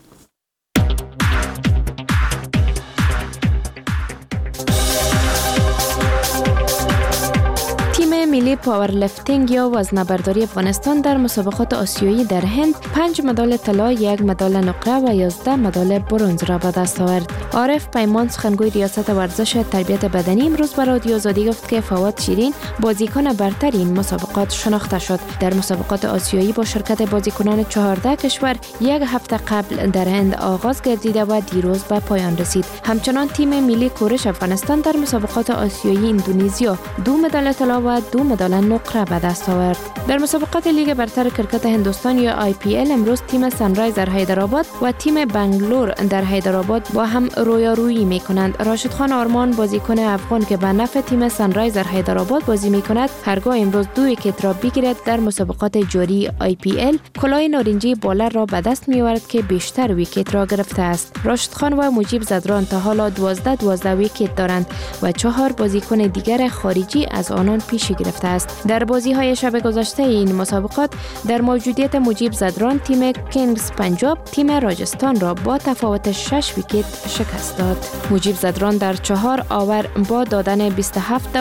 ملی پاورلیفتینگ یا وزنه‌برداری افغانستان در مسابقات آسیایی در هند پنج مدال طلا، یک مدال نقره و یازده مدال برنز را به دست آورد. عارف پیمان، سخنگوی ریاست ورزش تربیت بدنی، امروز به رادیو آزادی گفت که فواد شیرین بازیکن برتر این مسابقات شناخته شد. در مسابقات آسیایی با شرکت بازیکنان چهارده کشور یک هفته قبل در هند آغاز گردیده و دیروز به پایان رسید. همچنان تیم ملی کورش افغانستان در مسابقات آسیایی اندونزیا دو مدال طلا و دو مدال نقره به دست آورد. در مسابقات لیگ برتر کرکت هندوستان یا آی پی ال امروز تیم سنرایزر حیدرآباد و تیم بنگلور در حیدرآباد با هم رویارویی می‌کنند. راشد خان آرمان، بازیکن افغان که به نفع تیم سنرایزر حیدرآباد بازی می‌کند، هرگاه امروز دو ویکت را بگیرد در مسابقات جاری آی پی ال کلاه نارنجی بالر را به دست می‌آورد که بیشتر ویکت را گرفته است. راشد خان و مجیب زدران تا حالا دوازده دوازده ویکت دارند و چهار بازیکن دیگر خارجی از آنان پیشی گرفته است. در بازی‌های شب گذشته این مسابقات در موجودیت مجیب زدران تیم کینگز پنجاب تیم راجستان را با تفاوت شش ویکت شکست داد. مجیب زدران در چهار آور با دادن بیست و هفت دوشت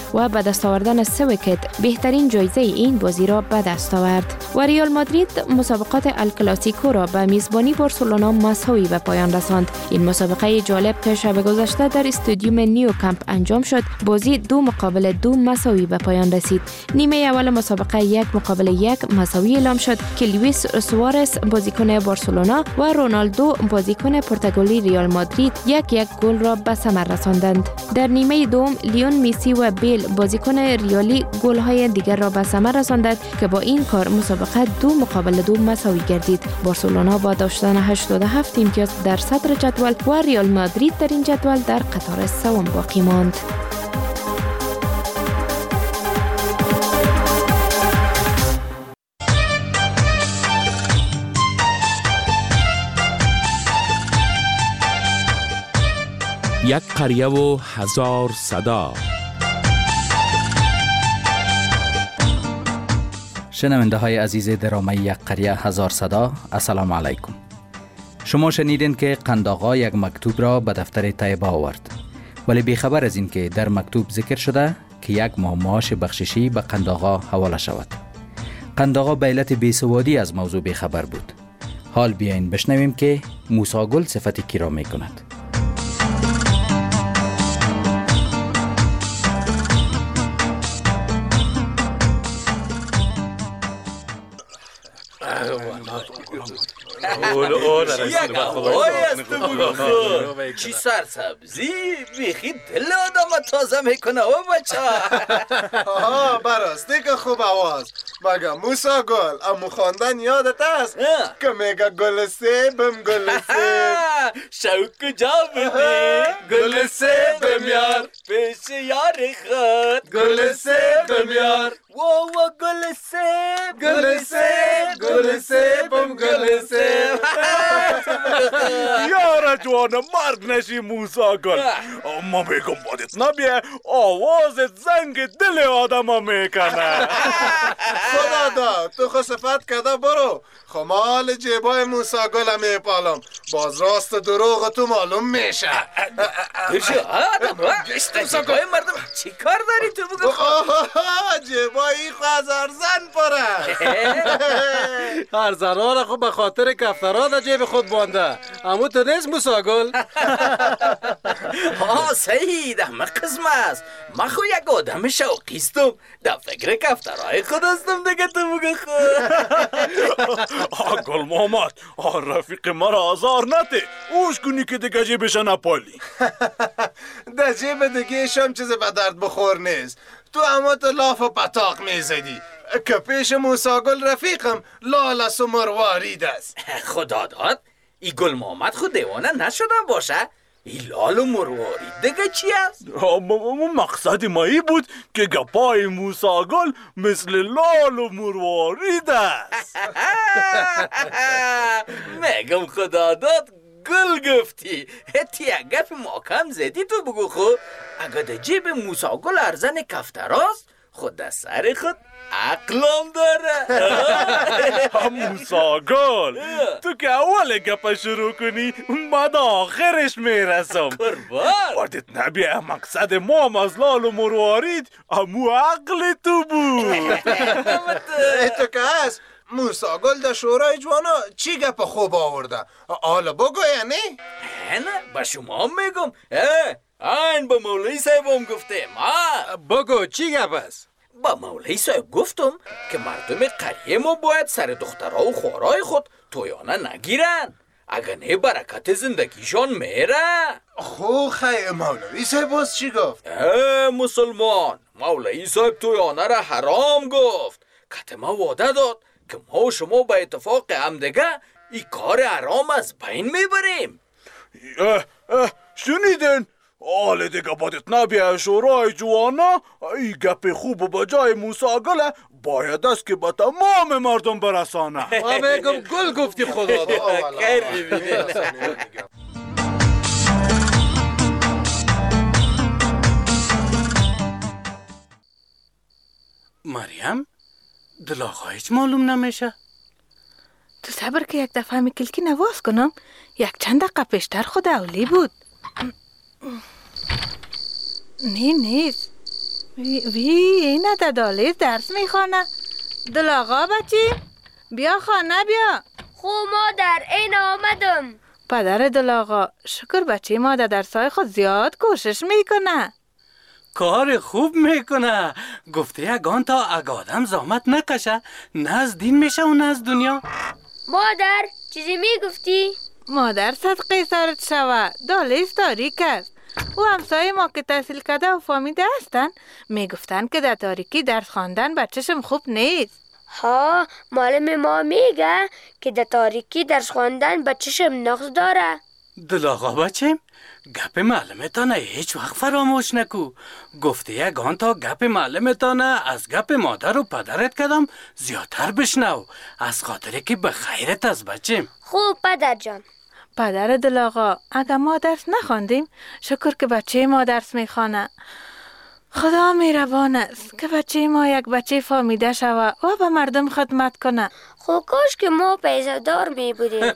و به دست آوردن سه ویکت بهترین جایزه این بازی را به دست آورد. و ریال مادرید مسابقات الکلاسیکو را به میزبانی بارسلونا مساوی به پایان رساند. این مسابقه جالب که شب گذشته در استادیوم نیو کامپ انجام شد، بازی دو مقابل دو مساوی به پایان رسید. نیمه اول مسابقه یک مقابل یک مساوی اعلام شد که لوئیس سوارز بازیکن بارسلونا و رونالدو بازیکن پرتغالی ریال مادرید یک یک گل را به ثمر رساندند. در نیمه دوم لیون میسی و بیل بازیکن ریالی گل‌های دیگر را به ثمر رساندند که با این کار مسابقه دو مقابل دو مساوی گردید. بارسلونا با داشتن هشتاد و هفت امتیاز در صدر جدول و ریال مادرید در این جدول در قطار سوم باقی ماند. یک قریه و هزار صدا. شنونده های عزیز درامه یک قریه هزار صدا، السلام علیکم. شما شنیدین که قنداقا یک مکتوب را به دفتر طیبه آورد، ولی بیخبر از این که در مکتوب ذکر شده که یک ماه معاش بخششی به قنداقا حواله شود. قنداقا به علت بیسوادی از موضوع بیخبر بود. حال بیاین بشنویم که موسی گل صفت کی را می کند. چی سرسبزی بیخی دل آدم تازه میکنه او بچه. آها براستی که خوب آواز. مگه موسی گل امو خواندن یادت است که میگه گل سیبم گل سیب شوق کجا بودی گل سیبم یار پیش یار خود گل سیبم یار و و گل سیب گل سیب گل سیبم گل سیب. یاره جوانه مرگ نشی موسی گل، اما میگم بادت نبیه آوازت زنگ دل آدم ها میکنه. خدا دا تو خو صفت کده برو خمال جیبای موسی گل میپالم، باز راست دروغ تو معلوم میشه. برشو آدم موسی گل مردم چی کار داری تو بگو؟ جیبایی خو از ارزن پره. ارزنان خو به خاطر کفترها در جیب خود بانده، اما تو نیست موسی گل. ها صحیح ده من قسم است. من خو یک آدم شوقیستم، در فکر کفترهای خود هستم دیگه تو بگو خود. گل محمد رفیق مرا آزار نده، اوش کنی که دیگه جیبش نپالی. در جیب دیگه شم چیز به درد بخور نیست. تو اما تو لاف و پتاق میزدی که پیش موسی گل رفیقم لالس و مروارید است. خدا داد ای گل محمد خود دیوانه نشدن باشه؟ ای لال و مروارید دیگه چی است؟ مقصد ما ای بود که گپای موسی گل مثل لال و مروارید است. میگم خدا داد گل گفتی هتی یک گپ محکم زدی تو بگو خود. اگه در جیب موسی گل ارزن کفتر است خود در سر خود عقلم داره. موسی گل تو که اول گپ شروع کنی بعد آخرش میرسم. قربان بادت نبیه مقصد ما هم از لال و مروارید امو عقل تو بود. ای تو که هست موسی گل در شورای جوانا چی گپ خوب آورده؟ حالا بگو یعنی؟ نه با شما میگم. این با مولوی صاحبم گفته. ما بگو چی گپ است؟ با مولوی صاحب گفتم که مردم قریه ما باید سر دخترها و خوارای خود تویانه نگیرن، اگه نه برکت زندگیشان میره. خو خیلی مولوی صاحب باز چی گفت؟ اه مسلمان مولوی صاحب تویانه را حرام گفت. که ما وعده داد که ما و شما به اتفاق همدیگه ای کار حرام از بین میبریم. اه اه شنیدن؟ حال دیگه بادت نبیه شورای جوانا ای گپ خوب با جای موسی گله باید است که با تمام مردم برسانه. ما بگم گل گفتی خدا دا. مریم دل آقا هیچ معلوم نمیشه. تو صبر که یک دفعه می کلکی نواز کنم. یک چند دقیقه پیشتر خود اولی بود. نه نیست وی, وی اینه تا دالیز درس میخوانه. دل آقا بچی بیا خانه بیا. خو مادر این آمدم. پدر دل آقا شکر بچه ما در درسای خود زیاد کوشش میکنه. کار خوب میکنه. گفته اگان تا اگادم زحمت نکشه نه از دین میشه و نه از دنیا. مادر چیزی میگفتی؟ مادر صدقه سرت شوه. دالیز تاریک است. و همسایه ما که تحصیل کرده و فهمیده هستن میگفتن که در تاریکی درس خواندن بچه‌شم خوب نیست. ها معلم ما میگه که در تاریکی درس خواندن بچه‌شم نقص داره. دل آقا بچیم گپ معلمتانه هیچ وقت فراموش نکو. گفته یگان تا گپ معلمتانه از گپ مادر و پدرت کدام زیادتر بشنو از خاطره که به خیرت از بچیم. خوب پدر جان. پدر دل آقا اگر ما درس نخواندیم شکر که بچه ما درس میخوانه. خدا مهربان است که بچه ما یک بچه فهمیده شوه و به مردم خدمت کنه. خب کاش که ما پیسه دار می بودیم.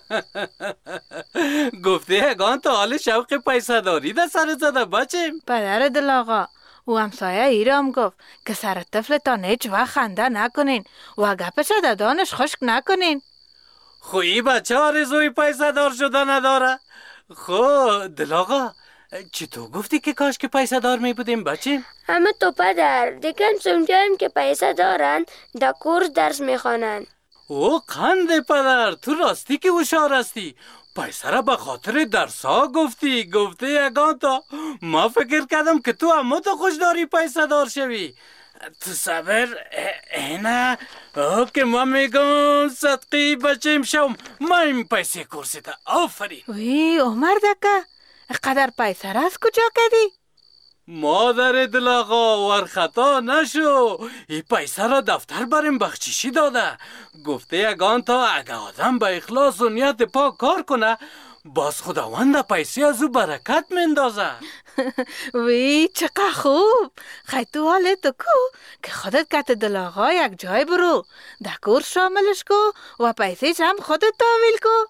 گفته یگان تا حال شوق پیسه داری در سر زده بچیم. پدر دل آقا و همسایه ایرام گفت که سر طفلتان هیچ وقت خنده نکنین و گپش در دانش خشک نکنین. خویی بچه آرزوی پیسه دار شده نداره. خب دل آقا چی تو گفتی که کاش که پیسه دار می بودیم بچیم؟ همه تو پدر دیگه سمجایم که پیسه دارن در کورس درس می خوانن. او قند پدر تو راستی که هوشیار هستی. پیسه را به خاطر درسا گفتی. گفته یگان تا ما فکر کردم که تو اما تو خوش داری پیسه دار شوی. تو صبر اینه او که ما میگم صدقی بچیم شوم ما این پیسه کورسی تا آفرین. وی عمر دکه قدر پیسه را از کجا کردی؟ مادر دل آقا ور خطا نشو. این پیسه را دفتر بریم بخشیشی داده. گفته یگان تا اگه آدم به اخلاص و نیت پاک کار کنه باز خداوند پیسه از او برکت مندازه. وی چقدر خوب. خیلی تو حال تو کو که خودت کت دل آقا یک جای برو در کورس شاملش کو و پیسه هم خودت تحویل کو.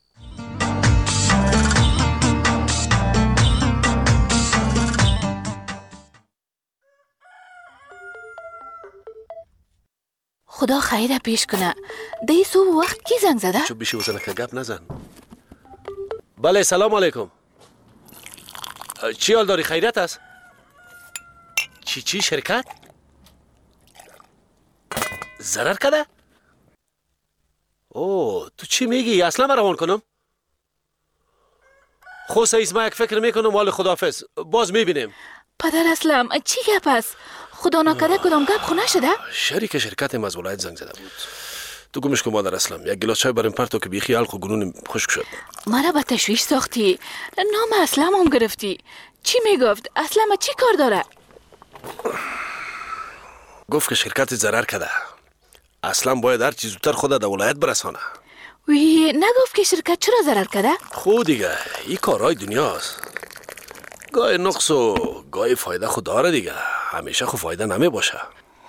خدا خیر پیش کنه. دی صبح وقت کی زنگ زده؟ چوب بیشی وزنه که گپ نزن. بله سلام علیکم. چی حال داری خیریت است؟ چی چی شرکت؟ ضرر کده؟ اوه تو چی میگی؟ اصلا روان کنم؟ خود سعیز ما یک فکر میکنم والا خداحافظ باز میبینیم. پدر اسلام چی گپ است؟ خدا نکرده کدام گپ خونه شده؟ شریک شرکت ما از ولایت زنگ زده بود. تو گمش کن مادر اسلام. یک گلاس چای بریم پرتو که بیخی حلق و گلون خشک شد. مرا به تشویش ساختی. نام اسلام هم گرفتی. چی میگفت؟ اسلام چی کار داره؟ گفت که شرکت ضرر کرده. اسلام باید هر چیز زودتر خود در ولایت برسانه. وی نگفت که شرکت چرا ضرر کرده؟ خود دیگه این کارهای دنیاست. گاهی نقص و گاهی فایده خود داره دیگه. همیشه خود فایده نمی باشه.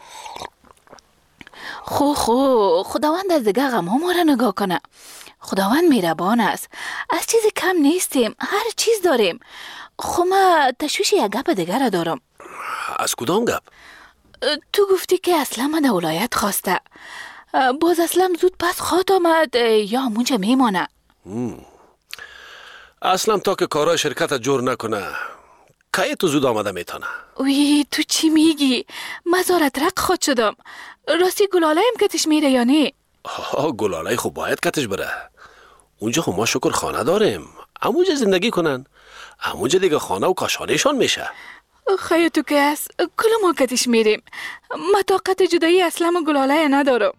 خو خو خداوند از دیگه غم ما را نگاه کنه. خداوند مهربان است. از چیزی کم نیستیم. هر چیز داریم. خو ما تشویش یک گپ دیگه را دارم. از کدام گپ؟ تو گفتی که اسلام در ولایت خواسته. باز اسلام زود پس خواد آمد یا همونجا میمانه؟ اسلام تا که کارای شرکت جور نکنه که تو زود آمده میتونه. وی تو چی میگی؟ مزارت رق خود شدم. راستی گلاله هم کتش میره یا نه؟ آه گلاله خب باید کتش بره. اونجا خب ما شکر خانه داریم. همونجا زندگی کنن. همونجا دیگه خانه و کاشانهشان میشه. خیلی تو که هست کل ما کتش میریم. ما طاقت جدایی اسلام و گلاله ندارم.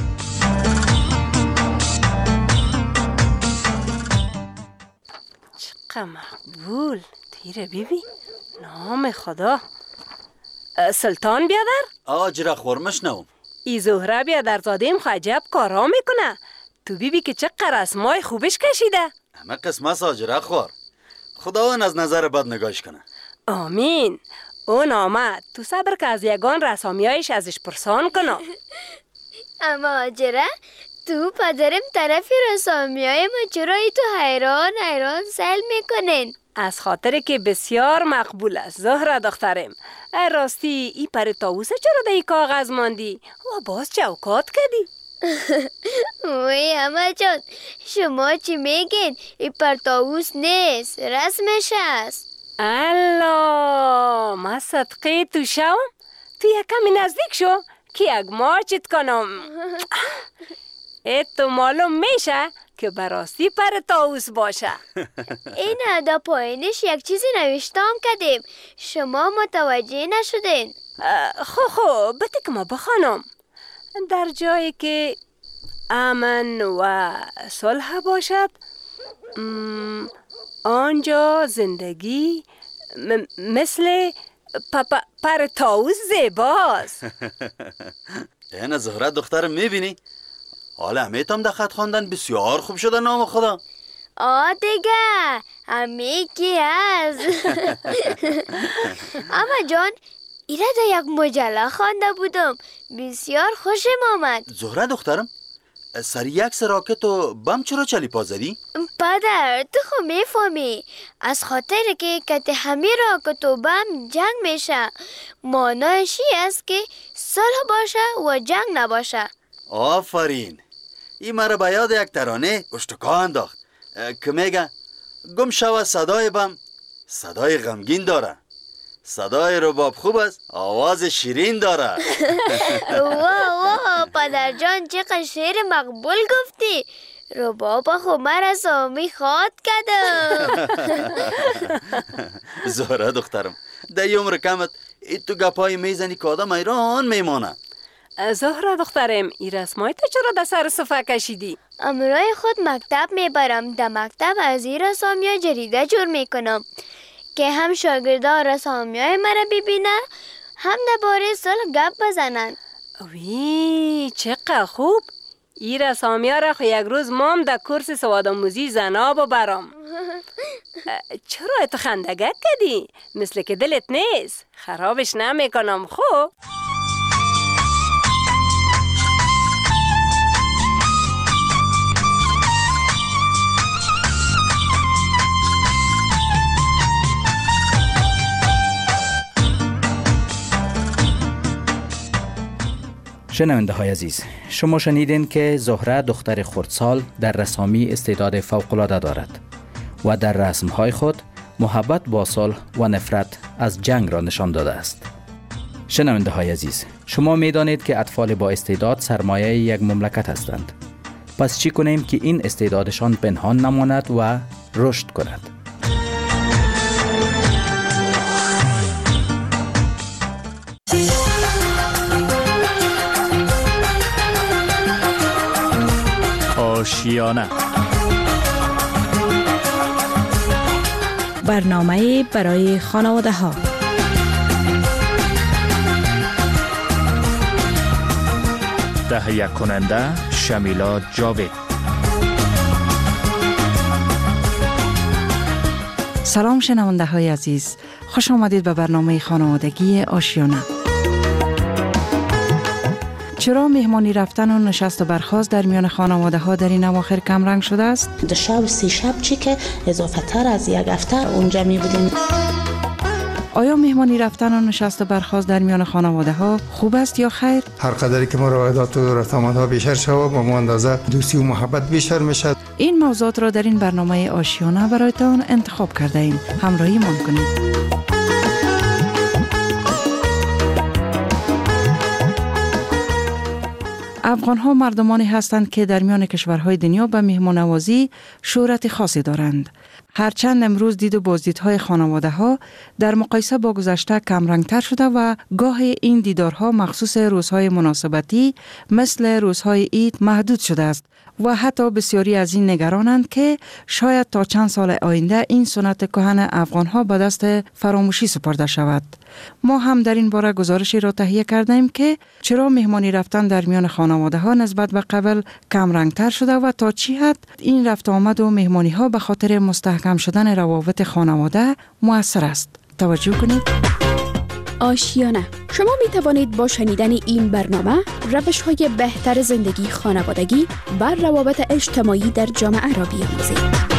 چقدر مقبول. تیره بیبی نام خدا. سلطان بیادر؟ آجرا خورمش نو ای زهره بیادر زادیم خجب کارا میکنه. تو بیبی که چقدر اسمای خوبش کشیده. همه قسمت آجرا خور. خداوند از نظر بد نگاش کنه. آمین. اون آمد تو صبر که از یگان رسامیایش ازش پرسان کنه. اما آجره تو پدرم طرف رسامی های ما چرا ای تو حیران حیران سل میکنین؟ از خاطر که بسیار مقبول است زهره دخترم. راستی ای پر طاووسه چرا در ای کاغذ ماندی و باز چوکات کردی؟ وی همه جان شما چی میگین؟ ای پر طاووس نیست، رسمش است. الله ما صدقه تو شوم؟ تو یک کمی نزدیک شو که یک مارچت کنم. ای تو معلوم میشه که براستی پر طاووس باشه. این ادا پایینش یک چیزی نوشتم کردیم، شما متوجه نشدین. خو خو بده که ما بخوانم. در جایی که امن و صلح باشد آنجا زندگی م- مثل پ- پ- پر طاووس زیباست. این زهره دخترم میبینی؟ حالا همه تام در خط خواندن بسیار خوب شده نام خدا. آه دیگه همه کی هست. اما جان ایره در یک مجله خوانده بودم، بسیار خوشم آمد. زهره دخترم سر یک راکت و بم چرا چلی پا زدی؟ پدر تو خو میفهمی از خاطر که کت همه راکت و بم جنگ میشه، معنایش است که صلح باشه و جنگ نباشه. آفرین، این مرا به یاد یک ترانه اشتکا انداخت که میگه گم شوه صدای بم صدای غمگین داره، صدای رباب خوب است آواز شیرین داره. واه واه پدر جان چقدر شعر مقبول گفتی، رباب خوب مرا سامی خواد کردم. زهره دخترم در یه عمر کمت ای تو گپای میزنی که آدم ایران میمانه. زهره دخترم ای رسمای تو چرا در سر صفحه کشیدی؟ امروی خود مکتب میبرم، در مکتب از این رسامی ها جریده جور میکنم که هم شاگردا رسامی های مرا ببینه هم در باره صلح گپ بزنن. وی چقدر خوب. ای رسامی ها را خو یک روز مام در کورس سوادآموزی زنا ببرم. چرا تو خندگک کردی؟ مثل که دلت نیست. خرابش نمیکنم. خوب شنونده های عزیز، شما شنیدین که زهره دختر خردسال در رسامی استعداد فوق‌العاده دارد و در رسمهای خود محبت با صلح و نفرت از جنگ را نشان داده است. شنونده های عزیز، شما می دانید که اطفال با استعداد سرمایه یک مملکت هستند. پس چی کنیم که این استعدادشان پنهان نماند و رشد کند؟ آشیانه برنامه برای خانواده ها. تهیه کننده شمیلا جاوید. سلام شنونده های عزیز، خوش آمدید به برنامه خانوادگی آشیانه. چرا مهمانی رفتن و نشست و برخاست در میان خانواده ها در این اواخر کم رنگ شده است؟ دو شب سی شب چی که اضافه تر از یک هفته اونجا می بودیم. آیا مهمانی رفتن و نشست و برخاست در میان خانواده ها خوب است یا خیر؟ هر قدری که مراودات و رفتامات بیشتر شود با ما اندازه دوستی و محبت بیشتر میشد. این موضوعات را در این برنامه آشیانه برایتان انتخاب کرده ایم. همراهی مان کنید. افغان ها مردمانی هستند که در میان کشورهای دنیا به مهمان نوازی شهرت خاصی دارند. هرچند امروز دید و بازدیدهای خانواده ها در مقایسه با گذشته کم رنگ تر شده و گاه این دیدارها مخصوص روزهای مناسبتی مثل روزهای عید محدود شده است و حتی بسیاری از این نگرانند که شاید تا چند سال آینده این سنت کهن افغان ها به دست فراموشی سپرده شود. ما هم در این باره گزارشی را تهیه کردیم که چرا مهمانی رفتن در میان خانواده ها نسبت به قبل کم رنگ تر شده و تا چی حد این رفت آمد و مهمانی ها به خاطر مستحکم شدن روابط خانواده مؤثر است. توجه کنید. آشیانه. شما می توانید با شنیدن این برنامه روش‌های بهتر زندگی خانوادگی و روابط اجتماعی در جامعه را بیاموزید.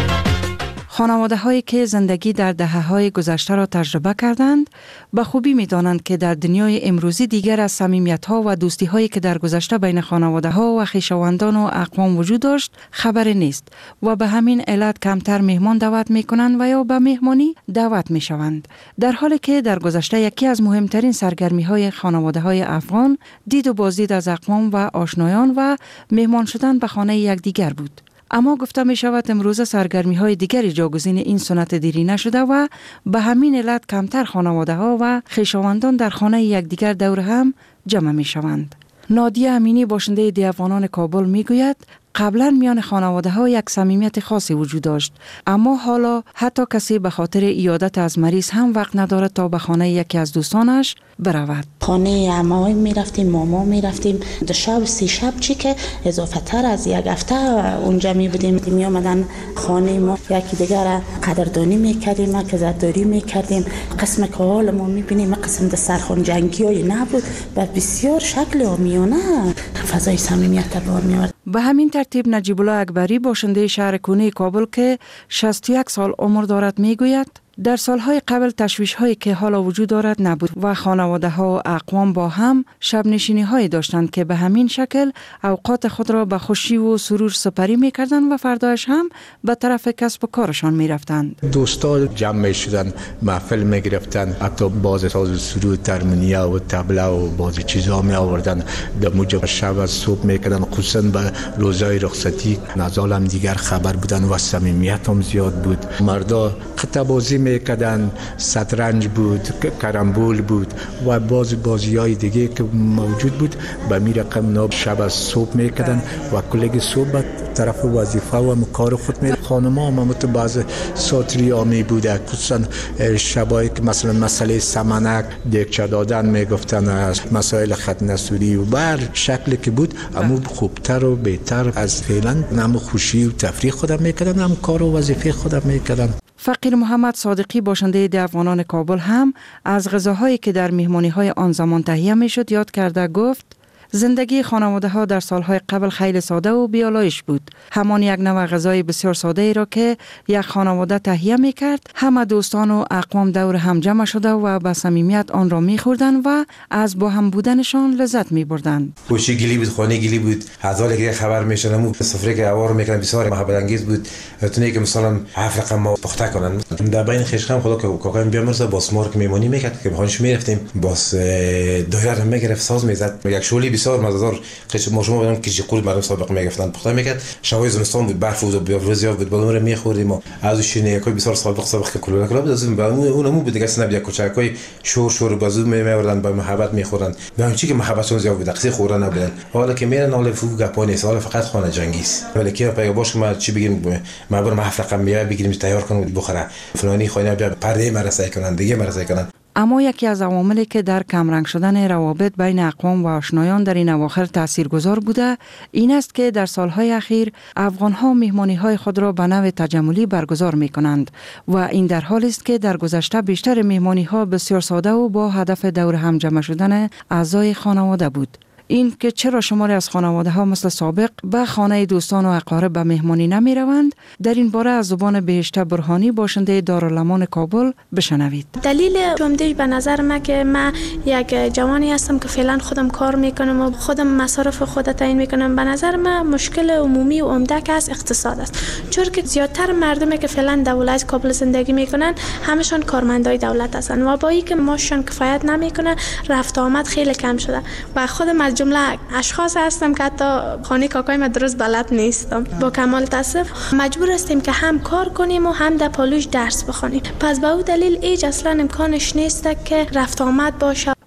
خانواده هایی که زندگی در دهه های گذشته را تجربه کردند به خوبی می دانند که در دنیای امروزی دیگر از صمیمیت ها و دوستی هایی که در گذشته بین خانواده ها و خویشاوندان و اقوام وجود داشت خبری نیست و به همین علت کمتر مهمان دعوت می کنند و یا به مهمانی دعوت می شوند. در حالی که در گذشته یکی از مهمترین سرگرمی های خانواده های افغان دید و بازدید از اقوام و آشنایان و مهمان شدن به خانه یکدیگر بود. اما گفته می شود امروز سرگرمی های دیگری جاگزین این سنت دیرینه شده و به همین علت کمتر خانواده ها و خویشاوندان در خانه یکدیگر دور هم جمع می شوند. نادیه امینی باشنده دیوانان کابل می گوید قبلا میان خانواده ها یک صمیمیت خاصی وجود داشت، اما حالا حتی کسی به خاطر عیادت از مریض هم وقت ندارد تا به خانه یکی از دوستانش برود. خانه عموی می رفتیم، ماما می رفتیم، دو شب سی شب چی که اضافه تر از یک هفته اونجا می بودیم. می آمدن خانه ما یکی دیگر قدردانی می کردیم، عزتداری می کردیم. قسم که حال ما می بینیم قسم د سرخون جنگی های نبود، به بسیار شکل آمیانه فضای صمیمیت بار می آورد. به همین ترتیب نجیب الله اکبری باشنده شهر کونه کابل که شصت و یک سال عمر دارد می گوید در سالهای قبل تشویش هایی که حالا وجود دارد نبود و خانواده ها و اقوام با هم شب نشینی هایی داشتند که به همین شکل اوقات خود را به خوشی و سرور سپری می کردند و فردایش هم به طرف کسب و کارشان می رفتند. دوستا جمع می شدند، محفل می گرفتند، حتی باز ساز و سرود ترمینیا و تبله و باز چیزا می آوردند. در موجب شب از صبح می کردند، خصوصا به روزهای رخصتی نزال هم دیگر خبر بودند و صمیمیت هم زیاد بود. مردا قطع بازی میکردن، شطرنج بود، کرامبول بود و باز بازی‌های دیگه که موجود بود. به می رقم ناب شب از صبح میکردن و کلگ صبح طرف وظیفه و کار خود می خانم‌ها هم متباز ساتری آمی بوده، خصوصا شبایی که مثلا مسئله سمنک دیگچه دادن میگفتن، مسائل خط نسوری و بر شکلی که بود اما خوبتر و بهتر از فعلا. هم خوشی و تفریح خودم میکردن، هم کار و وظیفه خودم میکردن. فقیر محمد صادقی باشنده دیوانان کابل هم از غذاهایی که در مهمانی‌های آن زمان تهیه می‌شد یاد کرده گفت زندگی خانواده ها در سالهای قبل خیلی ساده و بیالایش بود. همان یک نوع غذای بسیار ساده ای را که یک خانواده تهیه می کرد، همه دوستان و اقوام دور هم جمع شده و با صمیمیت آن را می خوردند و از با هم بودنشان لذت می بردند. گوشی گلی بود، خانه گلی بود، هزار که خبر می شدم و سفره که اوار می کردن بسیار محبت انگیز بود. تونی که مثلا هفت رقم ما پخته کنن. در بین خیشخم خدا که کاکایم بیامرزه با سمار که میمونی میکرد که بخونش می رفتیم، باز دایره می گرفت، ساز می زد. یک شولی بسیار مزه‌دار قش ما شما بدون کیجی قول مردم سابق میگفتن پخته میکرد. شبای زمستان بود، برف بود و روزیا بود، بالون رو میخوردیم و از شینه یکای بسیار سابق سابق که کلولا کلاب داشتیم. اونمو بود دیگه سنب یک کوچکای شور شور بازو میوردن با محبت میخوردن. به اون چی که محبتشون زیاد بود، قصه خوردن نبودن. حالا که میرن حال فوق گپانی سال فقط خانه جنگیست. ولی که پیدا باش که ما چی بگیم ما برم هفت رقم میای بگیریم تیار کنیم بخوره. فلانی خانه بیا پرده مرسای کنن دیگه مرسای کنن. اما یکی از عواملی که در کمرنگ شدن روابط بین اقوام و آشنایان در این اواخر تاثیرگذار بوده این است که در سالهای اخیر افغان‌ها مهمانی‌های خود را به نوع تجملی برگزار می‌کنند و این در حالی است که در گذشته بیشتر مهمانی‌ها بسیار ساده و با هدف دور هم جمع شدن اعضای خانواده بود. این که چرا شماری از خانواده ها مثل سابق به خانه دوستان و اقارب به مهمانی نمی روند، در این باره از زبان بهشته برهانی باشنده دارالمان کابل بشنوید. دلیل عمده به نظر من که من یک جوانی هستم که فعلا خودم کار میکنم و خودم مصارف خودم تعیین میکنم. به نظر من مشکل عمومی و عمده که از اقتصاد است، چون که زیادتر مردمی که فعلا در ولایت کابل زندگی میکنن همشون کارمندای دولت هستن و با اینکه ماشون کفایت نمیکنه رفت آمد خیلی کم شده و خودم از جمله اشخاص هستم که حتی خانه کاکای ما درست بلد نیستم. با کمال تاسف مجبور هستیم که هم کار کنیم و هم در پالوش درس بخونیم. پس به اون دلیل ایج اصلا امکانش نیست که رفت آمد باشه.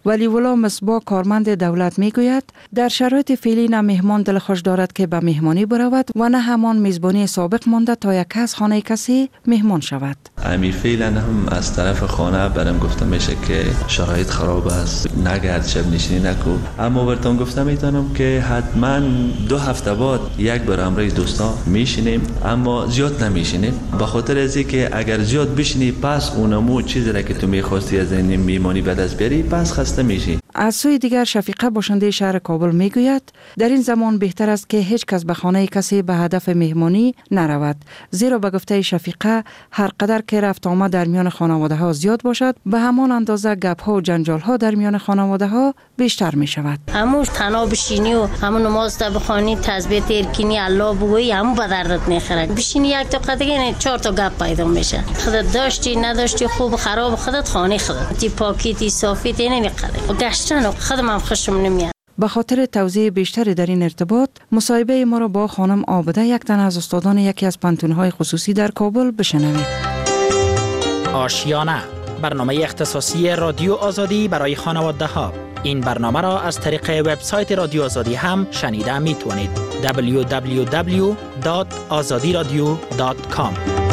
ولی ولا مصباح کارمند دولت میگوید در شرایط فعلی نه مهمان دل خوش دارد که به مهمانی برود و نه همان میزبانی سابق مانده تا یک کس خانه کسی مهمان شود. امیر فعلا هم از طرف خانه برام گفته میشه که شرایط خراب است، نگرد، شب نشینی نکو. اما براتون گفته میتونم که حتما دو هفته بعد یک بار امروز دوستا میشینیم، اما زیاد نمیشینیم، به خاطر از اینکه اگر زیاد بشینی پس اونمو چیزی را که تو میخواستی از این میمانی به دست بیاری پس خسته میشی. از سوی دیگر شفیقه باشنده شهر کابل میگوید در این زمان بهتر است که هیچ کس به خانه کسی به هدف مهمانی نرود، زیرا به گفته شفیقه هر قدر که رفت آمد در میان خانواده ها زیاد باشد به همان اندازه گپ ها و جنجال ها در میان خانواده ها بیشتر می شود. همون تنها بشینی و همون نماز تا بخوانی تسبیح ترکینی الله بگویی همون به دردت نمیخوره. بشینی یک تا قدگی نه چهار تا گپ پیدا میشه. خودت داشتی نداشتی خوب خراب خودت خانه خودت تی پاکی تی صافی تی نمیخره. گشتن خودم هم خوشم نمیاد. به خاطر توضیح بیشتری در این ارتباط مصاحبه ما را با خانم عابده یک تن از استادان یکی از پانتون‌های خصوصی در کابل بشنوید. آشیانه، برنامه اختصاصی رادیو آزادی برای خانواده ها. این برنامه را از طریق وبسایت رادیو آزادی هم شنیده می توانید. دبلیو دبلیو دبلیو دات آزادی رادیو دات کام.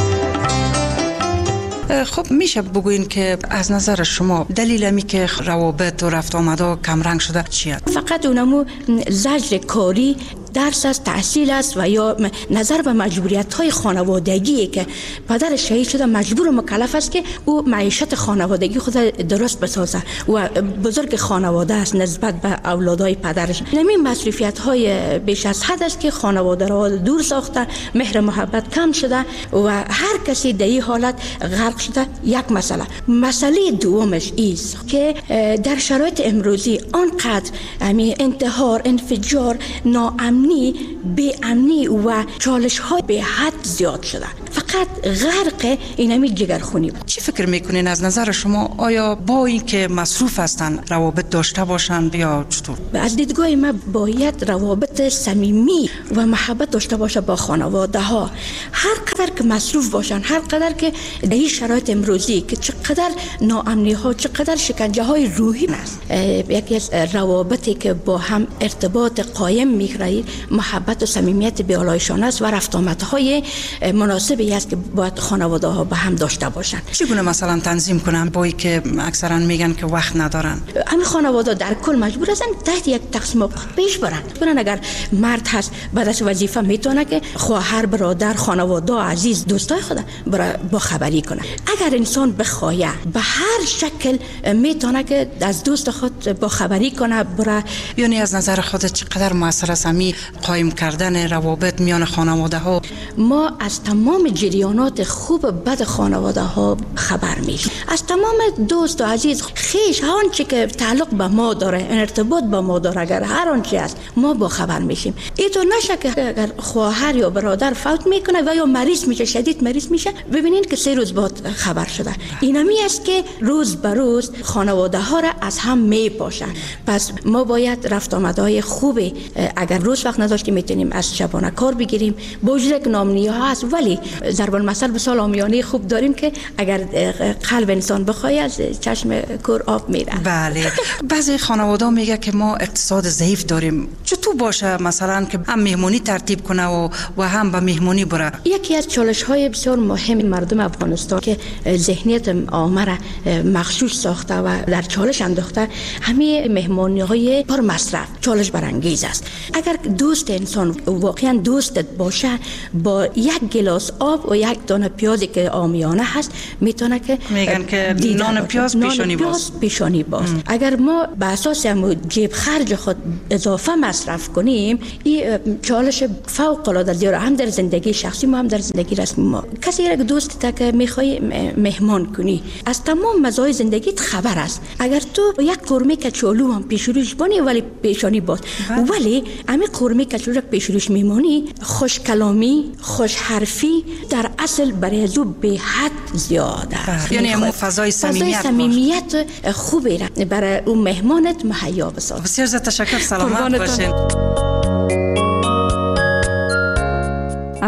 خب میشه بگوین که از نظر شما دلیل می که روابط و رفت آمده کم رنگ شده چیه؟ فقط اونمو زجر کاری، درس است، تحصیل است و یا نظر به مجبوریت های خانوادگی که پدر شهید شده مجبور و مکلف است که او معیشت خانوادگی خود درست بسازه و بزرگ خانواده است نسبت به اولادای پدرش. همین مصرفیت های بیش از حد است که خانواده را دور ساخته، مهر محبت کم شده و هر کسی در این حالت غرق شده. یک مسئله مسئله دومش است که در شرایط امروزی آنقدر همین انتحار، انفجار، ناامنی، بی امنی و چالش های به حد زیاد شده. فقط غرق اینمی جگرخونی بود. چی فکر میکنین از نظر شما؟ آیا با این که مصروف هستن روابط داشته باشن یا چطور؟ از دیدگاه ما باید روابط صمیمی و محبت داشته باشه با خانواده ها. هر قدر که مصروف باشن، هر قدر که در این شرایط امروزی که چقدر ناامنی ها، چقدر شکنجه های روحی است، یکی از روابطی که با هم ارتباط قایم میگیرید محبت و صمیمیت بیالایشانه است و رفت آمدهای مناسبی است که باید خانواده ها با هم داشته باشن. چگونه مثلا تنظیم کنن با اینکه اکثرا میگن که وقت ندارن؟ همین خانواده در کل مجبور هستن تحت یک تقسیم اوقات پیش برن. برن اگر مرد هست بعد از وظیفه میتونه که خواهر، برادر، خانواده عزیز، دوستای خود برای با خبری کنه. اگر انسان بخواد به هر شکل میتونه که از دوست خود با خبری کنه. برای یعنی از نظر خود چقدر موثر است می قایم کردن روابط میان خانواده ها؟ ما از تمام جریانات خوب بد خانواده ها خبر میشیم، از تمام دوست و عزیز، خیش، هر آنچه که تعلق به ما داره، ارتباط با ما داره، اگر هر آنچه است ما با خبر میشیم. اینطور نشه که اگر خواهر یا برادر فوت میکنه و یا مریض میشه، شدید مریض میشه، ببینین که سه روز بعد خبر شده. اینمی است که روز به روز خانواده ها را از هم میپاشن. پس ما باید رفت آمدهای خوبی، اگر روز وقت نداشتیم میتونیم از شبانه کار بگیریم. با وجود که نامنی ها هست ولی ضرب المثل به سال آمیانه خوب داریم که اگر قلب انسان بخواه از چشم کور آب میره. بله. بعضی خانواده میگه که ما اقتصاد ضعیف داریم، چطور باشه مثلا که هم مهمونی ترتیب کنه و و هم به مهمونی بره؟ یکی از چالش های بسیار مهم مردم افغانستان که ذهنیت عامه را مغشوش ساخته و در چالش انداخته همین مهمانی های پر مصرف چالش برانگیز است. اگر دوست انسان واقعا دوستت باشه با یک گلاس آب و یک دانه پیازی که عامیانه هست میتونه که میگن که نان پیاز پیشانی باز پیشانی باز ام. اگر ما به اساس هم جیب خرج خود اضافه مصرف کنیم این چالش فوق العاده زیاد هم در زندگی شخصی ما هم در زندگی رسمی ما. کسی را دوست تا که میخوای مهمان کنی از تمام مزایای زندگیت خبر است. اگر تو یک قرمه کچالو هم پیش روش بانی ولی پیشانی باز بله. ولی همین قرمه کچالو پیش روش میمونی، خوش کلامی، خوش حرفی در اصل برای زو به حد زیاده است. یعنی همون فضای صمیمیت صمیمیت خوبی را برای اون مهمانت مهیا بساز. بسیار زیاد تشکر، سلامت باشین.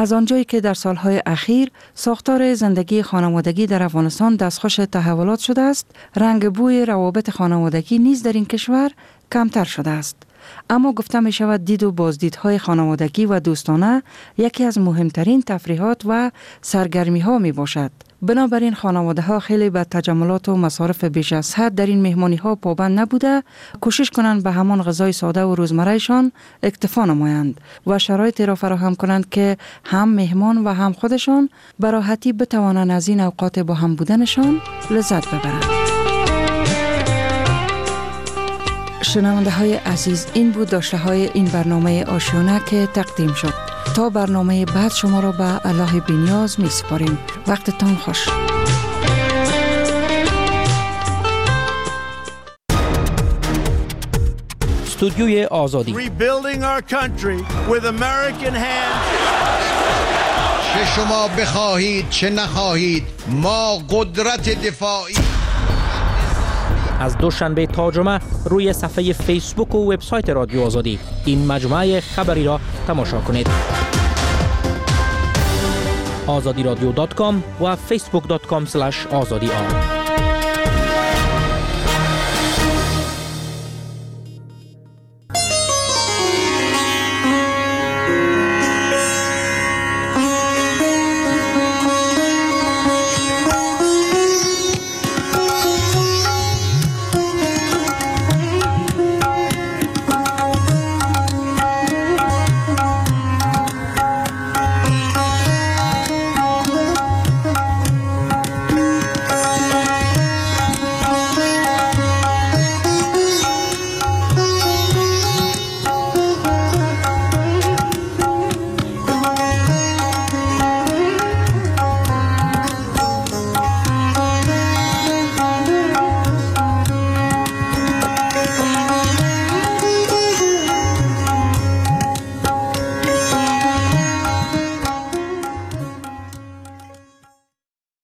از آنجایی که در سالهای اخیر ساختار زندگی خانوادگی در افغانستان دستخوش تحولات شده است، رنگ بوی روابط خانوادگی نیز در این کشور کمتر شده است. اما گفته می شود دید و بازدیدهای خانوادگی و دوستانه یکی از مهمترین تفریحات و سرگرمی ها می باشد. بنابراین خانواده ها خیلی به تجملات و مصارف بیش از حد در این مهمانی ها پابند نبوده، کوشش کنند به همان غذای ساده و روزمرهشان اکتفا نمایند و شرایطی را فراهم کنند که هم مهمان و هم خودشان به راحتی بتوانند از این اوقات با هم بودنشان لذت ببرند. شنونده های عزیز، این بود داشته های این برنامه آشیانه که تقدیم شد. تا برنامه بعد شما را به الله بی‌نیاز می سپاریم. وقتتان خوش. استودیوی آزادی. Rebuilding our country with American hands. چه شما بخواهید چه نخواهید ما قدرت دفاعی. از دوشنبه تا جمعه روی صفحه فیسبوک و وبسایت رادیو آزادی این مجموعه خبری را تماشا کنید. آزادی رادیو دات کام و فیسبوک دات کام اسلش آزادی آر.